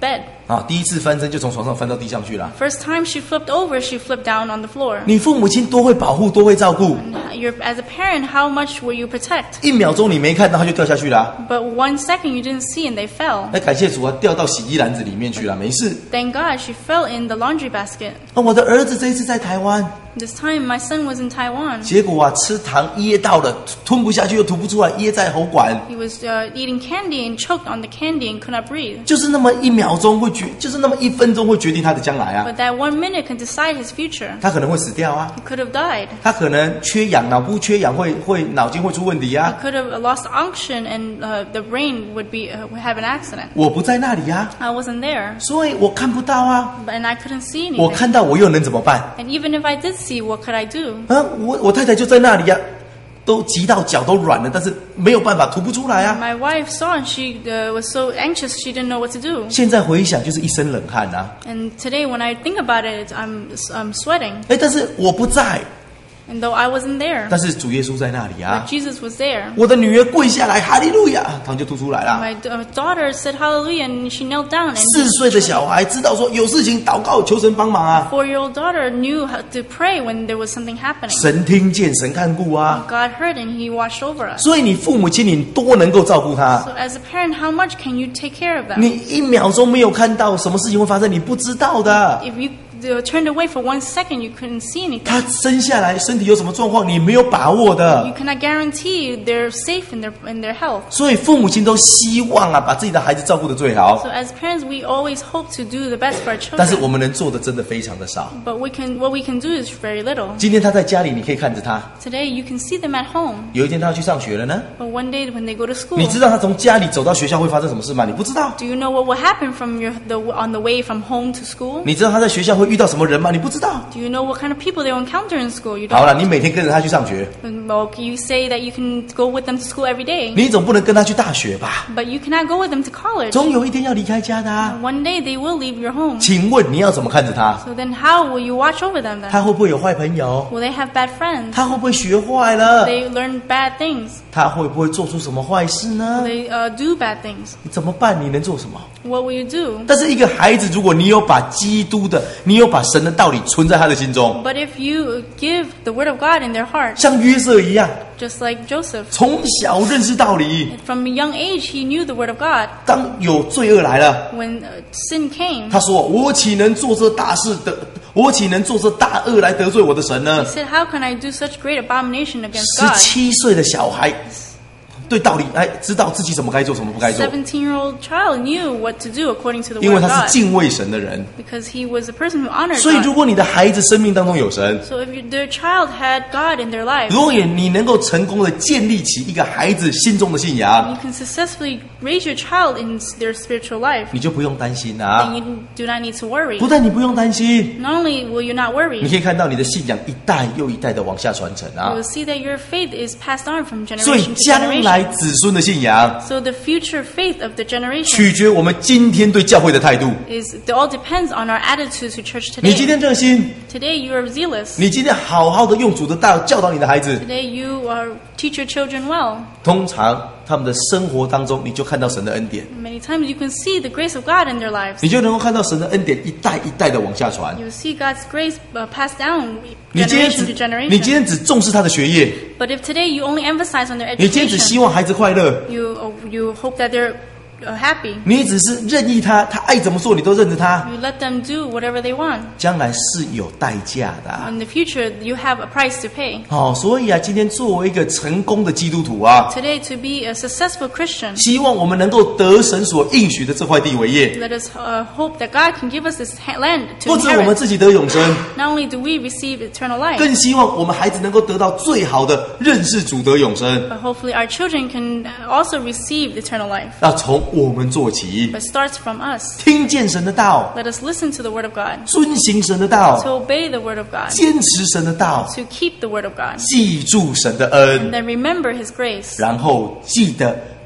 bed. 啊，第一次翻身就从床上翻到地上去了。 First time she flipped over, she flipped down on the floor. 你父母亲多会保护，多会照顾， You're, as a parent, how much will you protect? 一秒钟你没看到他就掉下去了。 But one second you didn't see and they fell. 那感谢主啊，掉到洗衣篮子里面去了，没事。 Thank God she fell in the laundry basket. 啊，我的儿子这一次在台湾， This time my son was in Taiwan. 结果啊吃糖噎到了，吞不下去又吐不出来，噎在喉管。 He was uh, eating candy and choked on the candy and could not breathe. 就是那么一秒钟会决，就是那么一分钟会决定他的将来啊。 But that one minute can decide his future. 他可能会死掉啊， He could have died. 他可能缺氧，脑部缺氧会会脑筋会出问题 He 啊。 could have lost unction and uh, the brain would be uh, would have an accident. 我不在那里啊， I wasn't there, 所以我看不到啊。 but, and I couldn't see 我 anything. 看到我又能怎么办？ And even if I did see, what could I do? 啊，我我太太就在那里啊，都急到脚都软了，但是没有办法吐不出来啊。 My wife saw and she uh, was so anxious she didn't know what to do. 现在回想就是一身冷汗啊。 And today when I think about it, it's- I'm I'm sweating. 哎，但是我不在， And though I wasn't there, 但是主耶稣在那里 but 啊。 Jesus was there. 我的女儿跪下来，哈利路亚，糖就吐出来了。 My uh, daughter said hallelujah and she knelt down. And 四岁的小孩知道说有事情祷告求神帮忙啊， four-year-old daughter knew how to pray when there was something happening. 神听见，神看顾啊。 God heard and He watched over us. 所以你父母亲你多能够照顾他， So as a parent, how much can you take care of them? 你一秒钟没有看到什么事情会发生，你不知道的。 If you uh, turned away for one second, you couldn't see anything. 他生下来身体有什么状况，你没有把握 You 的。 cannot guarantee they're safe in their in their health. 所以父母亲都希望啊，把自己的孩子照顾得最好 So，as parents, we always hope to do the best for our 但是 children. 我们能做的真的非常的少。 But we can what we can do is very little. 今天他在家里，你可以看着他。 Today, you can see them at home. 有一天他要去上学了呢， But one day when they go to school, 你知道他从家里走到学校会发生什么事吗？你不知道。 do you know what will happen from your the on the way from home to school? 你知道他在学校会遇到什么人吗？你不知道。 Do you know what kind of people they will encounter in school? You 好 don't. 了，你每天跟着他去上学， Well, you say that you can go with them to school every day, 你总不能跟他去大学吧？ but you cannot go with them to college. 总有一天要离开家的啊。 One day they will leave your home. 请问你要怎么看着他？ So then, how will you watch over them then? 他会不会有坏朋友？ Will they have bad friends? 他会不会学坏了？ They learn bad things. 他会不会做出什么坏事 Will 呢？ they uh, do bad things? 你怎么办？你能做什么？ What will you do? 但是一个孩子，如果你有把基督的，你有把神的道理存在他的心中， But if you give the word of God in their heart, 像约瑟一样， just like Joseph, 从小认识道理， from a young age he knew the word of God. 当有罪恶来了， When uh, sin came, 他说：“我岂能做这大事的？我岂能做这大恶来得罪我的神呢 he said, "How can I do such great abomination？” against 十 God? 七岁的小孩，对道理哎，知道自己什么该做，什么不该做， Seventeen-year-old child knew what to do according to the 因 word 为 of 他是 God 敬畏神的人。 because he was a person who honored 所以，如 God. 果你的孩子生命当中有神， So if you, their child had God in their life, 如果你能够成功的建立起一个孩子心中的信仰， you can successfully raise your child in their spiritual life, 你就不用担心 then 啊。 you do not need to worry. 不但你不用担心， Not only will you not 你 worry, 可以看到你的信仰一代又一代的往下传承 you 啊。 will see that your faith is passed on from 所以 generation to 将来 generation. 子孙的信仰 So the future faith of the generation 取决我们今天对教会的态度。 is it all depends on our attitude to church 你今 today. 天热心， Today you are zealous. 你今天好好的用主的道教导你的孩子， Today you are teach your children well. 通常他们的生活当中，你就看到神的恩典， Many times you can see the grace of God in their lives. 你就能够看到神的恩典一代一代的往下传。 You see God's grace uh, passed down 你今天 generation 只 to 你今 generation. 天只重视他的学业， But if today you only emphasize on their 你今天只希 education, 望孩子快乐， you uh, you hope that they're uh, happy. 你只是任意他，他爱怎么做你都任着他， You let them do whatever they want. 将来是有代价的啊、 In the future, you have a price to pay. 哦，所以啊，今天作为一个成功的基督徒啊， Today, to be a successful Christian, 希望我们能够得神所应许的这块地为业， let us uh, hope that God can give us this ha- land to 不止我们 inherit. 自己得永生， Not only do we receive eternal life, 更希望我们孩子能够得到最好的认识主得永生。 but hopefully our children can also receive eternal life. 要从我们做起， But it starts from us. 听见神的道， Let us listen to the word of God, 遵行神的道， to obey the word of God, 坚持神的道， to keep the word of God, 记住神的 and 恩， then remember His grace, 然后记得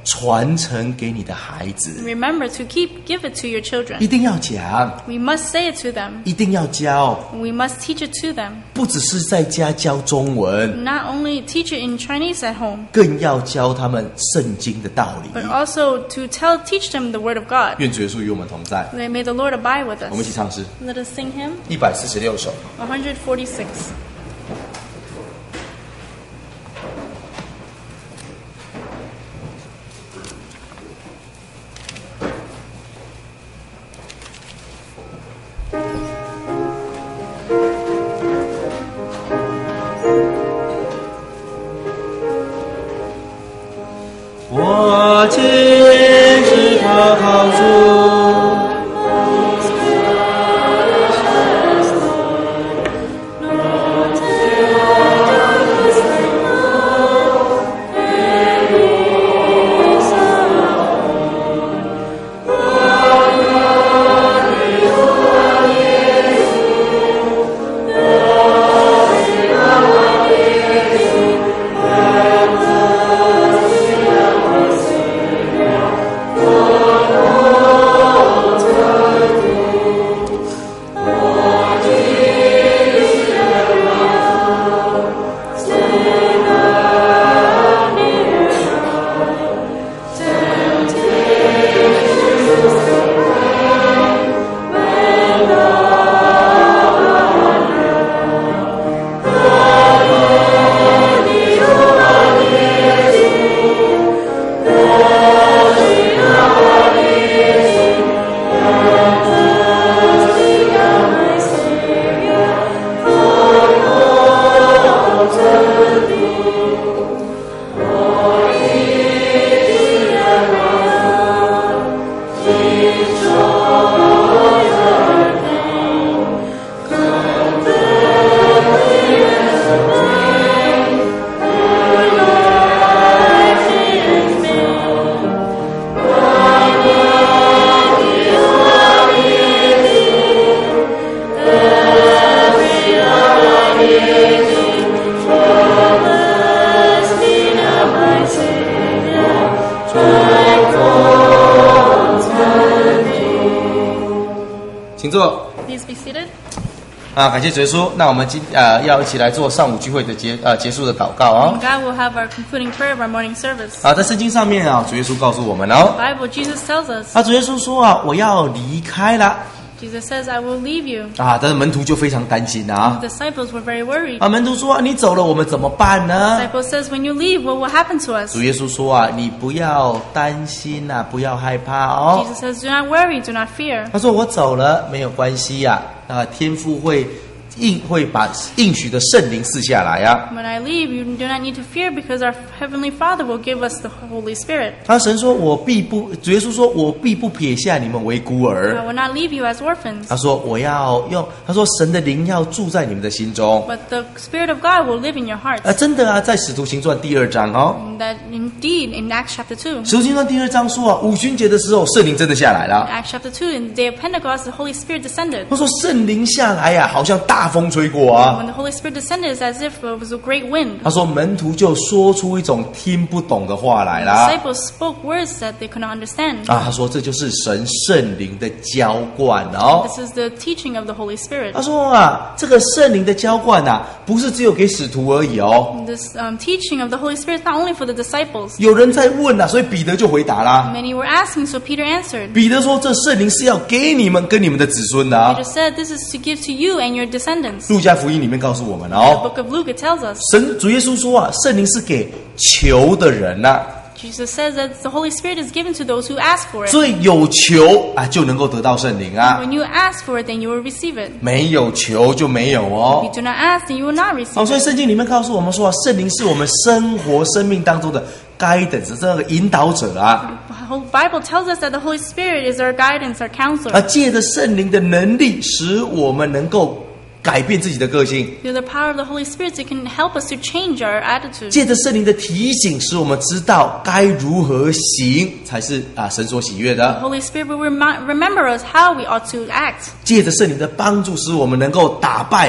传承给你的孩子， Remember to keep give it to your 一 children. 定要讲， We must say it to them. 一定要教， We must teach it to them. 不只是在家教中文， Not only teach it in Chinese at home, 更要教他们圣经的道理。 but also to tell teach them the word of God. 愿主耶稣与我们同在。 May the Lord abide with 我们一起 us. 唱诗 Let us sing hymn 一百四十六首。 one forty-six. 我今知道好处。请坐。 Please be seated. 啊，感谢主耶稣。那我们今呃要一起来做上午聚会的结呃结束的祷告啊、 God will have our concluding prayer of our morning service. 啊，在圣经上面啊，主耶稣告诉我们哦， Bible, Jesus tells us. 啊，主耶稣说啊，我要离开了 Jesus says, I will leave you. 啊，但是门徒就非常担心啊 The disciples were very worried. 啊，门徒说啊，你走了，我们怎么办呢？ Disciple says, when you leave, what will happen to us? 主耶稣说啊，你不要担心呐、不要害怕哦。 Jesus says, do not worry, do not fear. 他说我走了没有关系呀、啊，天父会应会把应许的圣灵赐下来啊。 When I leave, you do not need to fear because our Heavenly Father will give us the Holy Spirit. 他神说，我必不，主耶稣说，我必不撇下你们为孤 I 儿。 will not leave you as orphans. 他说我要用，他说神的灵要住在你们的心中。 But the Spirit of God will live in your 啊， hearts. 真的啊，在使徒行传第二章哦， And that indeed, in Acts chapter two, 使徒行传第二章说啊，五旬节的时候，圣灵真的下来了。 Acts chapter two, in the day of Pentecost, the Holy Spirit descended. 他说圣灵下来呀、啊，好像大风吹过啊。 When the Holy Spirit descended, it's as if it was a great wind. 他说门徒就说出一种听不懂的话来啦。 Disciples spoke words that they could not understand. 啊，他说这就是神圣灵的浇灌哦。 This is the teaching of the Holy Spirit. 他说啊，这个圣灵的浇灌呐、啊，不是只有给使徒而已哦。 This um, teaching of the Holy Spirit is not only for the disciples. 有人在问呐、啊，所以彼得就回答啦。 Many were asking, so Peter answered. 彼得说：“这圣灵是要给你们跟你们的子孙的、啊。 Peter said, this is to give to you and your descendants. ” 路加福音里面告诉我们 The 哦， book of Luke, it tells us. 神主耶稣说啊，圣灵是给求的人呐、啊， Jesus says that the Holy Spirit is given to those who ask for it. 所以有求啊就能够得到圣灵啊， When you ask for it, then you will receive it. 没有求就没有 If 哦 you。do not ask, then you will not 好， receive 所以 it. 圣经里面告诉我们说啊，圣灵是我们生活生命当中的 guidance 这个引导者啊， The whole Bible tells us that the Holy Spirit is our guidance, our 啊， counselor. 借着圣灵的能力，使我们能够改变自己的个性。 Through the power of the Holy Spirit, it can help us to change our attitude. 借着圣灵的提醒，使我们知道该如何行才是啊神所喜悦 The 的。 Holy Spirit will remi- remember us how we ought to act. 借着圣灵的帮助，使我们能够打败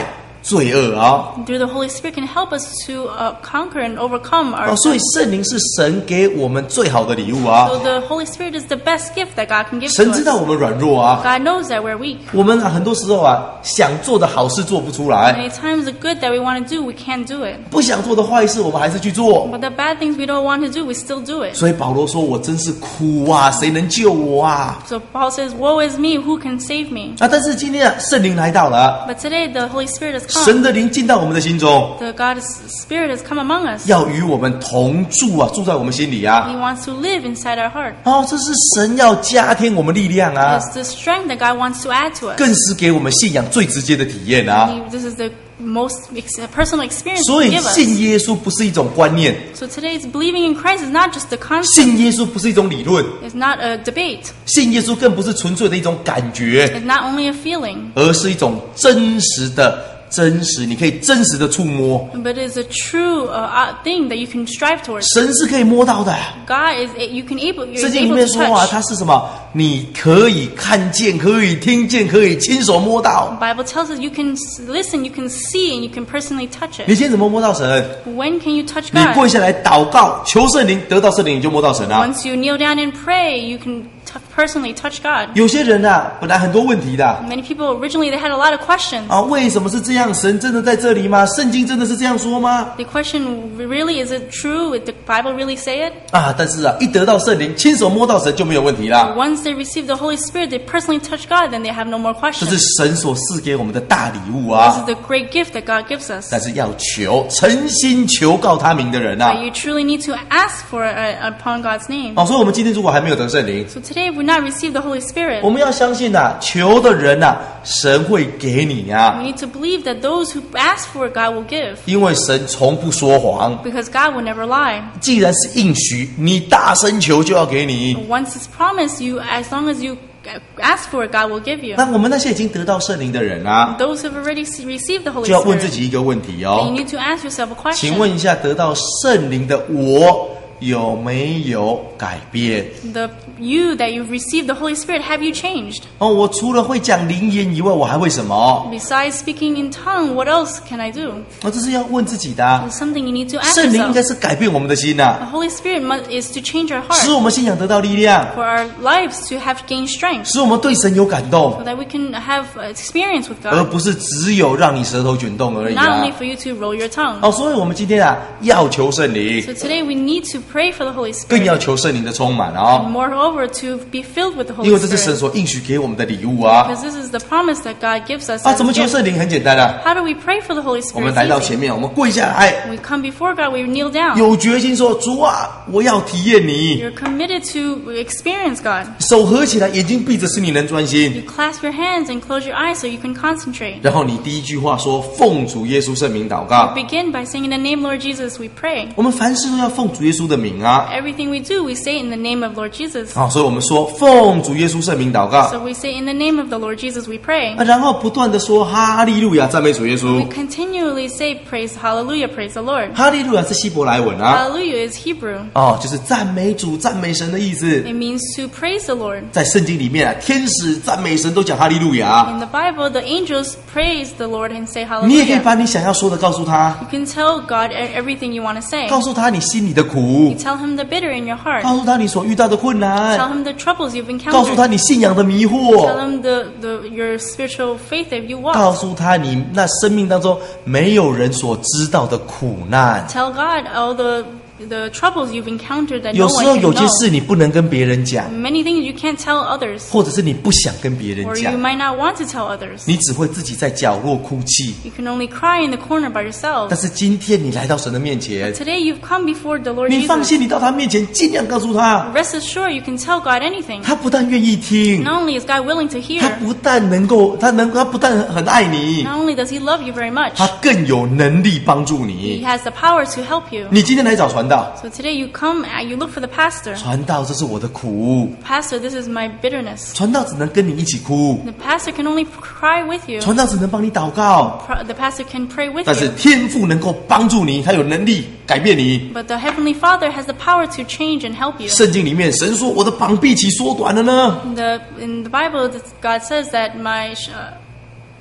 罪恶啊。 Through the Holy Spirit can help us to uh, conquer and overcome our 哦，所以 sins. 圣灵是神给我们最好的礼物啊。 So the Holy Spirit is the best gift that God can give 神 to 知道 us. 我们软弱啊， God knows that we're weak. 我们啊很多时候啊想做的好事做不出来， Many times the good that we want to do, we can't do it. 不想做的坏事我们还是去做。 But the bad things we don't want to do, we still do it. 所以保罗说：“我真是苦啊，谁能救我啊？” So Paul says, woe is me, who can save me? 啊，但是今天啊，圣灵来到了， But today the Holy Spirit has come. 神的灵进到我们的心中， The God's Spirit has come among us. 要与我们同住啊，住在我们心里啊。 He wants to live inside our heart. 哦，这是神要加添我们力量啊， It's the strength that God wants to add to us. 更是给我们信仰最直接的体验啊。 He- This is the most ex- personal experience 所 to 以 give us. 信耶稣不是一种观念， So today's believing in Christ is not just a concept. 信耶稣不是一种理论， It's not a debate. 信耶稣更不是纯粹的一种感觉， It's not only a feeling, 而是一种真实的、真实，你可以真实的触摸。 but it's a true uh, uh, thing that you can strive towards. 神是可以摸到的。 God is you can able 圣 you're 经里 able 面 to 说啊， touch. 它是什么？你可以看见，可以听见，可以亲手摸到。 The Bible tells us you can s- listen, you can see, and you can personally touch 你 it. 今天怎么摸到神？ When can you touch 你 God? 跪下来祷告，求圣灵，得到圣灵，你就摸到神啊。 Once you kneel down and pray, you can t- personally touch God. 有些人啊，本来很多问题的 Many people originally they had a lot of questions. 啊，为什么是这样？神真的在这里吗？圣经真的是这样说吗？ They question, really, is it true? Did the Bible really say it? 啊，但是啊，一得到圣灵，亲手摸到神就没有问题啦。 Once they receive the Holy Spirit, they personally touch God, then they have no more 这是 questions. 神所赐给我们的大礼物 This 啊 is！the great gift that God gives us. 但是要求诚心求告他名的人 But 啊， you truly need to ask for it upon God's name. 哦，所以我们今天如果还没有得圣灵， So today, if we not receive the Holy Spirit, 我们要相信呐、啊，求的人呐、啊，神会给你啊， we need to believe that those who ask for it, God will give. 因为神从不说谎。 Because God will never lie. 既然是应许，你大声求就要给你。 Once it's promised you, as long as you ask for it, God will give you. 那我们那些已经得到圣灵的人啊， Those who have already se- received the Holy 就要问自 Spirit, 己一个问题 then you 哦， need to ask yourself a 请 question. 问一下，得到圣灵的我有没有改变？ The you that you've received the Holy Spirit, have you changed? 哦，我除了会讲灵言以外，我还会什么？ Besides speaking in tongue, what else can I do? 哦，这是要问自己的、啊。 It's something you need to ask 圣灵应该 yourself. 是改变我们的心呐、 The Holy Spirit must, is to change our 使 heart, 我们信仰得到力量， for our lives to have gained strength, 使我们对神有感动 so，that we can have uh, experience with 而 God. 不是只有让你舌头卷动而已 Not 啊 only。for you to roll your tongue. 哦，所以我们今天啊，要求圣灵， So today we need to pray for the Holy 更 Spirit. 要求圣灵的充满 And 啊、 moreover, to be filled with the 因 Holy 为这是神 Spirit. 所应许给我们的礼物啊。 Because this is the promise that God gives us. 啊， as 怎么 a 求 gift. 圣灵？很简单啊， How do we pray for the Holy 我 Spirit? 们 It's 来到 easy. 前面，我们跪下来， We come before God, we kneel down. 有决心说：主啊，我要体验你。 You're committed to experience God. 手合起来，眼睛闭着，使你能专心。 You clasp your hands and close your eyes so you can concentrate. 然后你第一句话说：奉主耶稣圣名祷告。 Begin by saying, in the name Lord Jesus, we pray. 我们凡事都要奉主耶稣的名啊。 Everything we do, we say in the name of Lord Jesus. 好，所以我们说奉主耶稣圣名祷告。 So we say, in the name of the Lord Jesus, we pray. 啊，然后不断的说哈利路亚，赞美主耶 We 稣。 continually say, praise, hallelujah, praise the Lord. 哈利路亚是希伯来文啊， Hallelujah is Hebrew. 哦，就是赞美主、赞美神的意思。 It means to praise the Lord. 在圣经里面啊，天使赞美神都讲哈利路亚。 In the Bible, the angels praise the Lord and say 你也可以 hallelujah. 把你想要说的告诉他， You can tell God e- everything you want to say. 告诉他你心里的苦 You，tell him the bitter in your heart. 告诉他你所遇到的困 Tell 难， him the troubles you've 告诉他 encountered. 你信仰的迷 Tell 惑， him the, the your spiritual faith that you 告 walk. 诉他你那生命当中没有人所知道的苦难。 Tell God all the the troubles you've encountered that 有 no 时 one 候 can 有些 know. 事你不能跟别人讲， Many things you can't tell others, 或者是你不想跟别人 or you 讲， might not want to tell others. 你只会自己在角落哭泣。 You can only cry in the corner by yourself. 但是今天你来到神的面前， Today you've come before the Lord 你放 Jesus. 心，你到他面前尽量告诉他， Rest assured, you can tell God anything. 他不但愿意听， Not only is God willing to 他 hear, 不但能够，他能，他不但很爱你， not only does He love you very much, 他更有能力帮助 He 你。 has the power to help you. 你今天来找传道， So today you come, uh, you look for the pastor. 传道这是我的苦， Pastor, this is my bitterness. 传道只能跟你一起哭， The pastor can only cry with you. 传道只能帮你祷告， Pro- The pastor can pray with 但是 you. 天父能够帮助你，他有能力改变你。 But the Heavenly Father has the power to change and help you. 圣经里面神说：“我的膀臂岂缩短了呢 In the, in the Bible, God says that my, sh- uh,？”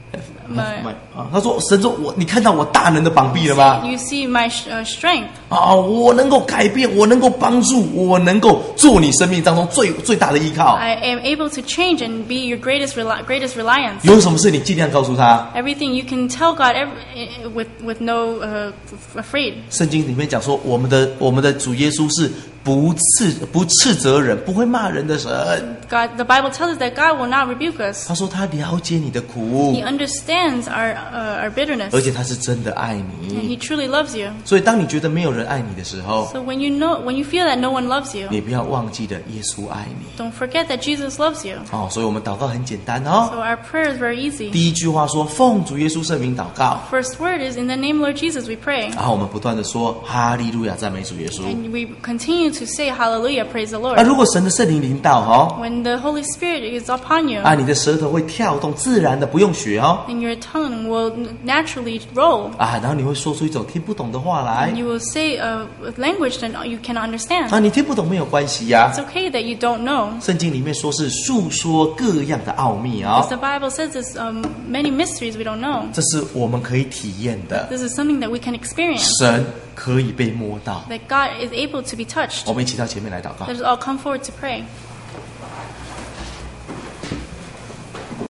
My, 啊，他说神说我你看到我大能的膀臂了吗？ you see my uh, strength. 啊，我能够改变，我能够帮助，我能够做你生命当中最最大的依靠。 I am able to change and be your greatest reli- greatest reliance. 有什么事你尽量告诉他。 Everything you can tell God every, with with no uh, afraid. 圣经里面讲说，我们的我们的主耶稣是不斥不斥责人，不会骂人的神。 God, the Bible tells us that God will not rebuke us. 他说他了解你的苦 He， understands our uh, our bitterness, 而且他是真的爱 and 你。 He truly loves you. 所以当你觉得没有人爱你的时候， So when you know, when you feel that no one loves you, 你不要忘记了耶稣爱你。 don't forget that Jesus loves you. 哦，所以我们祷告很简单哦。 So our prayer is very easy. 第一句话说奉主耶稣圣名祷告， First word is in the name Lord Jesus we pray, 然后我们不断的说哈利路亚赞美主耶稣。 and we continue to say Hallelujah, praise the 那 Lord. 如果神的圣灵临到哦， When the Holy Spirit is upon you, 啊，你的舌头会跳动，自然的不用学哦。 and your tongue will naturally roll, 啊，然后你会说出一种听不懂的话来 and。you will say a language that you cannot understand. 啊，你听不懂没有关系呀、 It's okay that you don't know, 圣经里面说是述说各样的奥秘 because 啊、 the Bible says there's um, many mysteries we don't know. 这是我们可以体验的。 This is something that we can experience, 神可以被摸到。 that God is able to be touched. 我们一起到前面来祷告。 Let us all come forward to pray.